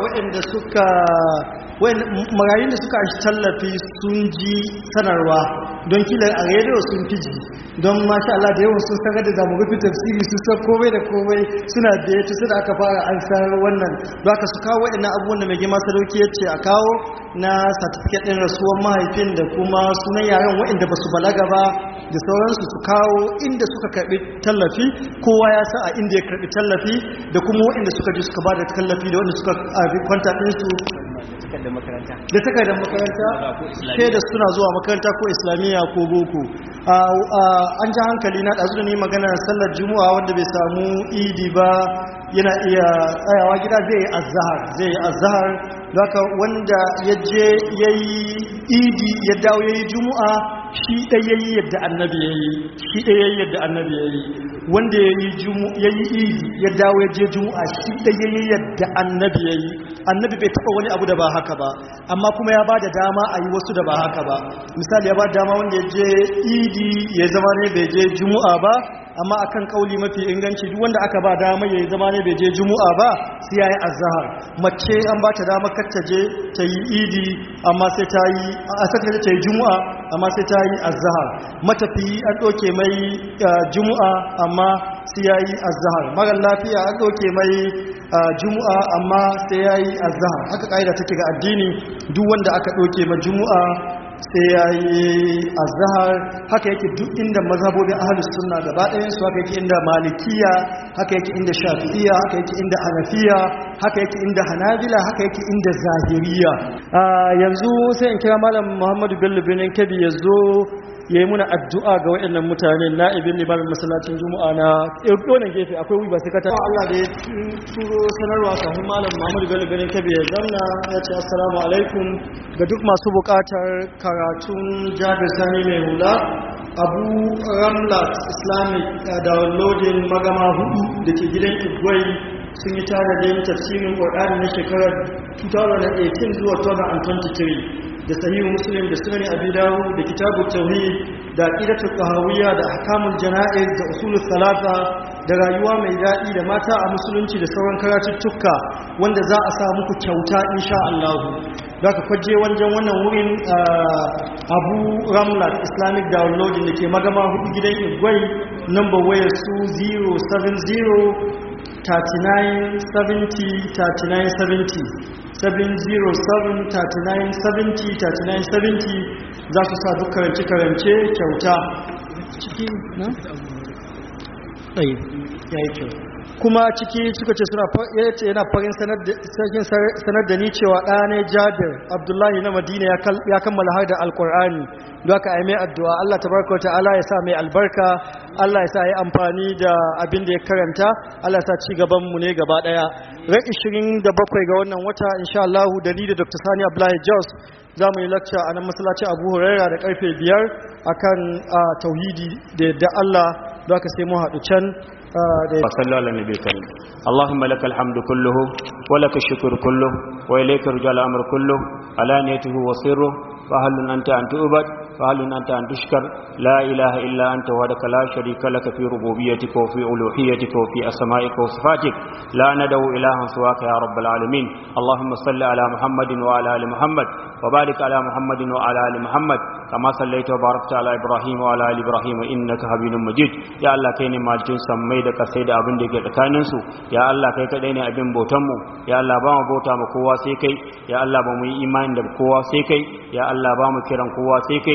marayun da suka shi tallafi sun ji sanarwa don kila a rediyo sun fi ji, don masha Allah da yawan sun sanar da zamu rufe tafsiri su san komai da komai suna da yato sai da aka fara an sanar wannan don aka su kawo waɗannan abubuwan da mai girma sadauki ya ce a kawo na certificate ɗin rasuwar mahaifin da kuma sunan yaran waɗanda ba su balaga ba da sauransu su kawo inda suka karɓi tallafi, kowa ya sa a inda ya karɓi tallafi da kuma waɗanda suka ji suka ba da tallafi da waɗanda suka kwanta ɗinsu da takardar makaranta sai da suna zuwa makaranta ko islamiyya ko boko. An ji hankali na ɗazu da ni magana sallar juma'a wanda bai samu idi ba yana iya tsayawa gida zai yi azahar haka wanda ya je ya yi idi ya dawo ya yi juma'a shi ɗaya ya yi yadda annabi ya yi wanda ya yi idi ya dawo ya je juma'a shi ɗaya ya yi yadda annabi ya yi. Annabi bai taɓa wani abu da ba haka ba, amma kuma ya ba da dama a yi wasu da ba haka ba. Misali ya ba da dama wanda ya je idi ya zama ne bai je juma'a ba, amma akan kauli mafi inganci duk wanda aka ba dama ya zama ne bai je juma'a ba sai ya yi azhar. Mace an ba ta dama kar ta je ta yi idi amma sai ta yi ta yi juma'a amma sai ta yi azhar. Matafiyi an ɗauke mai juma'a amma sai ya yi azhar. Mara lafiya an ɗauke mai juma'a amma sai ya yi azhar. Haka ƙa'ida take ga addini, duk wanda aka ɗauke ma juma'a sai ya yi azhar. Haka yake duk inda mazhabobin ahlus sunna gaba ɗayan su, haka yake inda malikiya, haka yake inda shafi'iyya, haka yake inda hanafiya, haka yake inda hanabila, haka yake inda zahiriya. Yanzu sai in kira malam Muhammadu Bello Benin Kebbi ya zo ya yi muna addu'a ga waɗannan mutane na'ibin limamin masallacin juma'a na ɗonan gefe akwai wiba sai kata Allah da ya turo sanarwa kafin malam Muhammadu Bello Benin Kebbi ya zamna ya ce assalamu alaikum ga duk masu buƙatar karatun Jabir Sani mai hula Abu Ramlat Islamic downloading magama 4 da ke gidan Igwai sun yi tanadin tafsirin Qur'ani na shekarar 2018 zuwa 2023 da sahihu Muslim da sunan Abi Dawud da kitabut tauhid da aqidatul tahawiyya da ahkamul janaiz da usulus salata da rayuwa mai daɗi da mata a musulunci da sauran karatuttuka wanda za a sa muku kyauta insha Allah. Daga kwaje wajen wannan wurin Abu Ramlat Islamic Downloading da ke magama 4 gidan Igwai, number waya su 070 707-3970 za su sa duk karance-karance kyauta ciki na? ɗaya ya yi kyau kuma ciki suka ce yana farin sanar da ni cewa ɗane Jabir Abdullahi na Madina ya kammala har da Alƙur'ani don aka aime addu'a Allah tabaraka ta'ala ya sa mai albarka, Allah ya sa ya amfani da abin da ya karanta, Allah ya sa ci gaban mu ne gaba daya. Ran 27 ga wannan wata insha Allah da ni da Dr. Sani Abdullahi Jos za mu yi lecture a nan masallacin Abu Huraira da karfe 5 akan tauhidi da yadda Allah, don aka sai mu haɗu can. وصلى على النبي الكريم. اللهم لك الحمد كله ولك الشكر كله وإليك رجع الأمر كله علانيته وسره فهل أنت أن تعبد فهل أنت أن تشكر لا إله إلا أنت وحدك لا شريك لك في ربوبيتك وفي ألوهيتك وفي أسمائك وصفاتك لا ندعو إلها سواك يا رب العالمين. اللهم صل على محمد وعلى آل محمد وبارك على محمد وعلى آل محمد كما صليت وباركت على إبراهيم وعلى آل إبراهيم إنك حميد مجيد. يا الله كيني مالجين سمي da kasai da abin da ke tsakanin su, ya Allah kai kadai ne abin bautan mu, ya Allah ba mu bauta mu kowa sai kai, ya Allah ba mu yi imani da kowa sai kai, ya Allah ba mu kiran kowa sai kai,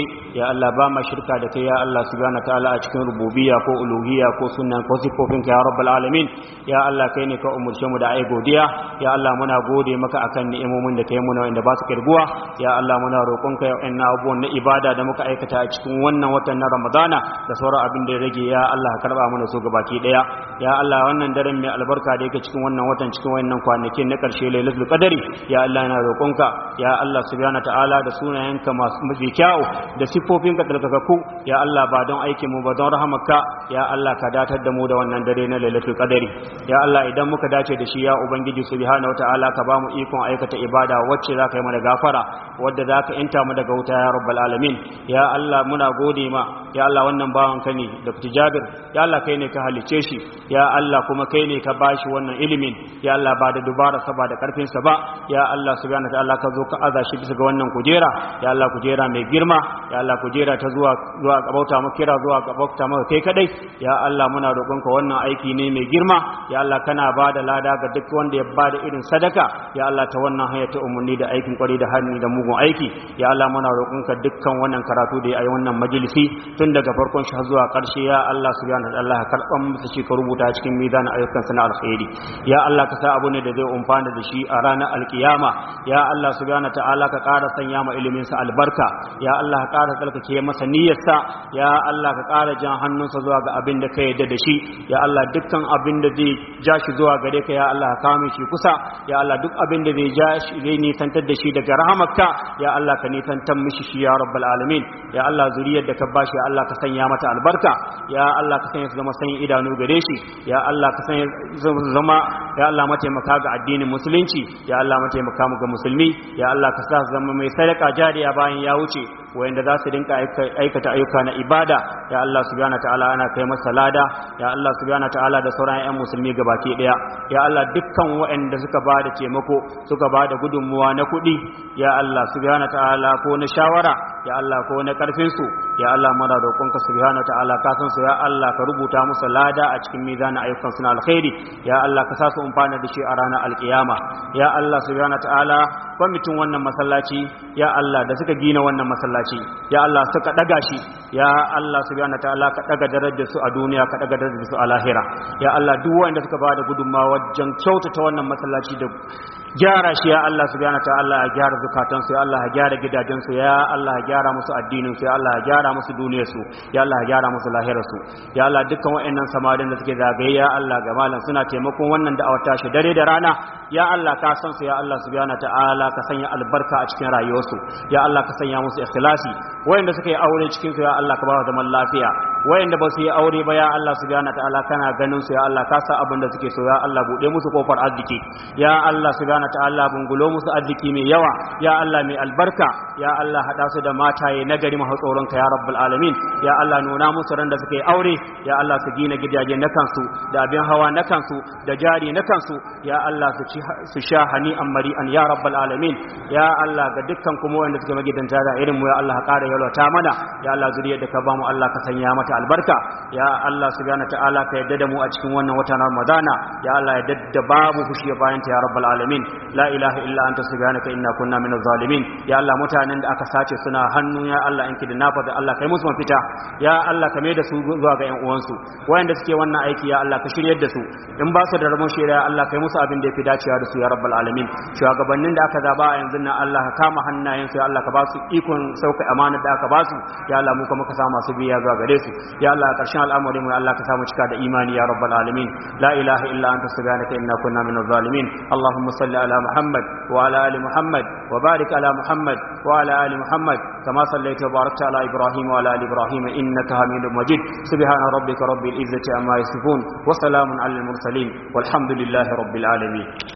ya Allah ba ma shirka da kai ya Allah subhanahu ta'ala a cikin rububiyya ko uluhiyya ko sunan ko sifofin ka ya rabbal alamin ya Allah kai ne ka umurce mu da ai godiya ya Allah muna gode maka akan ni'imomin da kai muna wanda ba su kirguwa ya Allah muna roƙon ka yau abubuwan na ibada da muka aikata a cikin wannan watan na Ramadana da sauran abin da ya rage ya Allah ka karba mana su gabaki daya ya Allah wannan daren mai albarka da yake cikin wannan watan cikin wannan kwanakin na karshe lailatul qadari ya Allah ina roƙonka ya Allah subhanahu ta'ala da sunayenka masu mafi kyau da sifofinka tsarkakakku ya Allah ba don aikin mu ba don rahamarka ya Allah ka datar da mu da wannan dare na lailatul qadari ya Allah idan muka dace da shi ya ubangiji subhanahu ta'ala ka ba mu ikon aikata ibada wacce za ka yi mana gafara wadda za ka yanta mu daga wuta ya rabbal alamin ya Allah muna gode ma ya Allah wannan bawan ka ne Dr. Jabir ya Allah kai ne ka halice shi ya Allah kuma kai ne ka bashi wannan ilimin ya Allah ba da dubara sa ba da karfin sa ba ya Allah subhanahu ta'ala ka zo ka aza shi bisa ga wannan kujera ya Allah kujera mai girma ya Allah kujera ta zuwa gabauta mu kira zuwa gabauta mu kai kadai ya Allah muna roƙon ka wannan aiki ne mai girma ya Allah kana ba da lada ga duk wanda ya ba da irin sadaka ya Allah ta wannan hanya ta umarni da aikin kwari da hannu da mugun aiki ya Allah muna roƙon ka dukkan wannan karatu da ya yi wannan majalisi tun daga farkon shi zuwa ƙarshe ya Allah subhanahu wa ta'ala karban musu shi ka rubuta cikin mizanin ayyukan sana alkhairi ya Allah ka sa abu ne da zai umfana da shi a ranar alkiyama ya Allah subhanahu wa ta'ala ka ƙara sanya ma ilimin sa albarka ya Allah ka ƙara tsarkake masa niyyarsa ya Allah ka ƙara jan hannunsa zuwa ga abin da ka yarda da shi ya Allah dukkan abin da zai ja shi zuwa gare ka ya Allah ka kame shi kusa ya Allah duk abin da zai ja shi zai nisantar da shi daga rahamarka ya Allah ka nisantar mishi shi ya rabbal alamin ya Allah zuriyar da ka bashi ya Allah ka sanya mata albarka ya Allah ka sanya su zama sanyin idanu gare shi ya Allah ka sanya zama ya Allah mataimaka ga addinin musulunci ya Allah mataimaka mu ga musulmi ya Allah ka sa su zama mai sadaka jariya bayan ya wuce wayanda za su dinka aikata ayyuka na ibada ya Allah subhanahu ta'ala ana kai masa lada ya Allah subhanahu ta'ala da sauran ƴan musulmi gabaki daya ya Allah dukkan wayanda suka bada taimako suka bada gudunmuwa na kuɗi ya Allah subhanahu ta'ala ko na shawara ya Allah ko na karfin su ya Allah muna roƙonka subhanahu ta'ala ka san su ya Allah ka rubuta musu lada a cikin mizanin ayyukan su na alkhairi ya Allah ka sa su umfana da shi a ranar alkiyama ya Allah subhanahu ta'ala kwamitin wannan masallaci ya Allah da suka gina wannan masallaci ya Allah suka daga shi ya Allah subhanahu ta'ala ka daga darajar su a duniya ka daga darajar su a lahira ya Allah duk wanda suka bada gudunmawa wajen kyautata wannan masallaci da gyara shi ya Allah subhanahu ta'ala ya gyara zakatan su ya Allah ya gyara gidajen su ya Allah ya gyara musu addinin su ya Allah ya gyara musu duniyar su ya Allah ya gyara musu lahirar su ya Allah dukkan wayannan samarin da suke zagaye ya Allah ga malam suna taimakon wannan da'awar tashi dare da rana ya Allah ka san su ya Allah subhanahu ta'ala ka sanya albarka a cikin rayuwarsu ya Allah ka sanya musu ikhlasi wayanda suka yi aure cikin su ya Allah ka ba su zaman lafiya wayanda ba su yi aure ba ya Allah subhanahu ta'ala kana ganin su ya Allah ka sa abin da suke so ya Allah bude musu kofar arziki ya Allah subhanahu ta'ala bungulo musu arziki mai yawa ya Allah mai albarka ya Allah hada su da mataye nagari masu tsoron ka ya rabbul alamin ya Allah nuna musu ran da suka yi aure ya Allah su gina gidaje na kansu da abin hawa na kansu da jari na kansu ya Allah su sha hani'an mari'an ya rabbul alamin ya Allah ga dukkan kuma wanda suke magidanta da irin mu ya Allah ka ƙara yalwata mana ya Allah zuriyar da ka bamu Allah ka sanya mata albarka ya Allah subhanahu ta'ala ka yadda da mu a cikin wannan wata na Ramadana ya Allah ya dadda babu fushi bayan ta ya rabbul alamin la ilaha illa anta subhanaka inna kunna minaz zalimin ya Allah mutanen da aka sace suna hannu ya Allah in kida nafa da Allah kai musu mafita ya Allah ka mai da su zuwa ga ƴan uwansu wayanda suke wannan aiki ya Allah ka shiryar da su in ba su da rabon shirya ya Allah kai musu abin da yafi dacewa da su ya rabbul alamin shugabannin da aka zaba a yanzu na Allah ka kama hannayensu ya Allah ka ba su ikon sauka amanar da aka ba su ya Allah mu kuma ka sa masu biya zuwa gare su ya Allah karshen al'amari mu ya Allah ka sa mu cika da imani ya rabbul alamin la ilaha illa anta subhanaka inna kunna minaz zalimin allahumma salli ala muhammad wa ala ali muhammad wa barik ala muhammad wa ala ali muhammad kama sallaita wa barakta ala ibrahim wa ala ali ibrahim innaka hamidum majid subhana rabbika rabbil izzati amma yasifun wa salamun alal mursalin walhamdulillahi rabbil alamin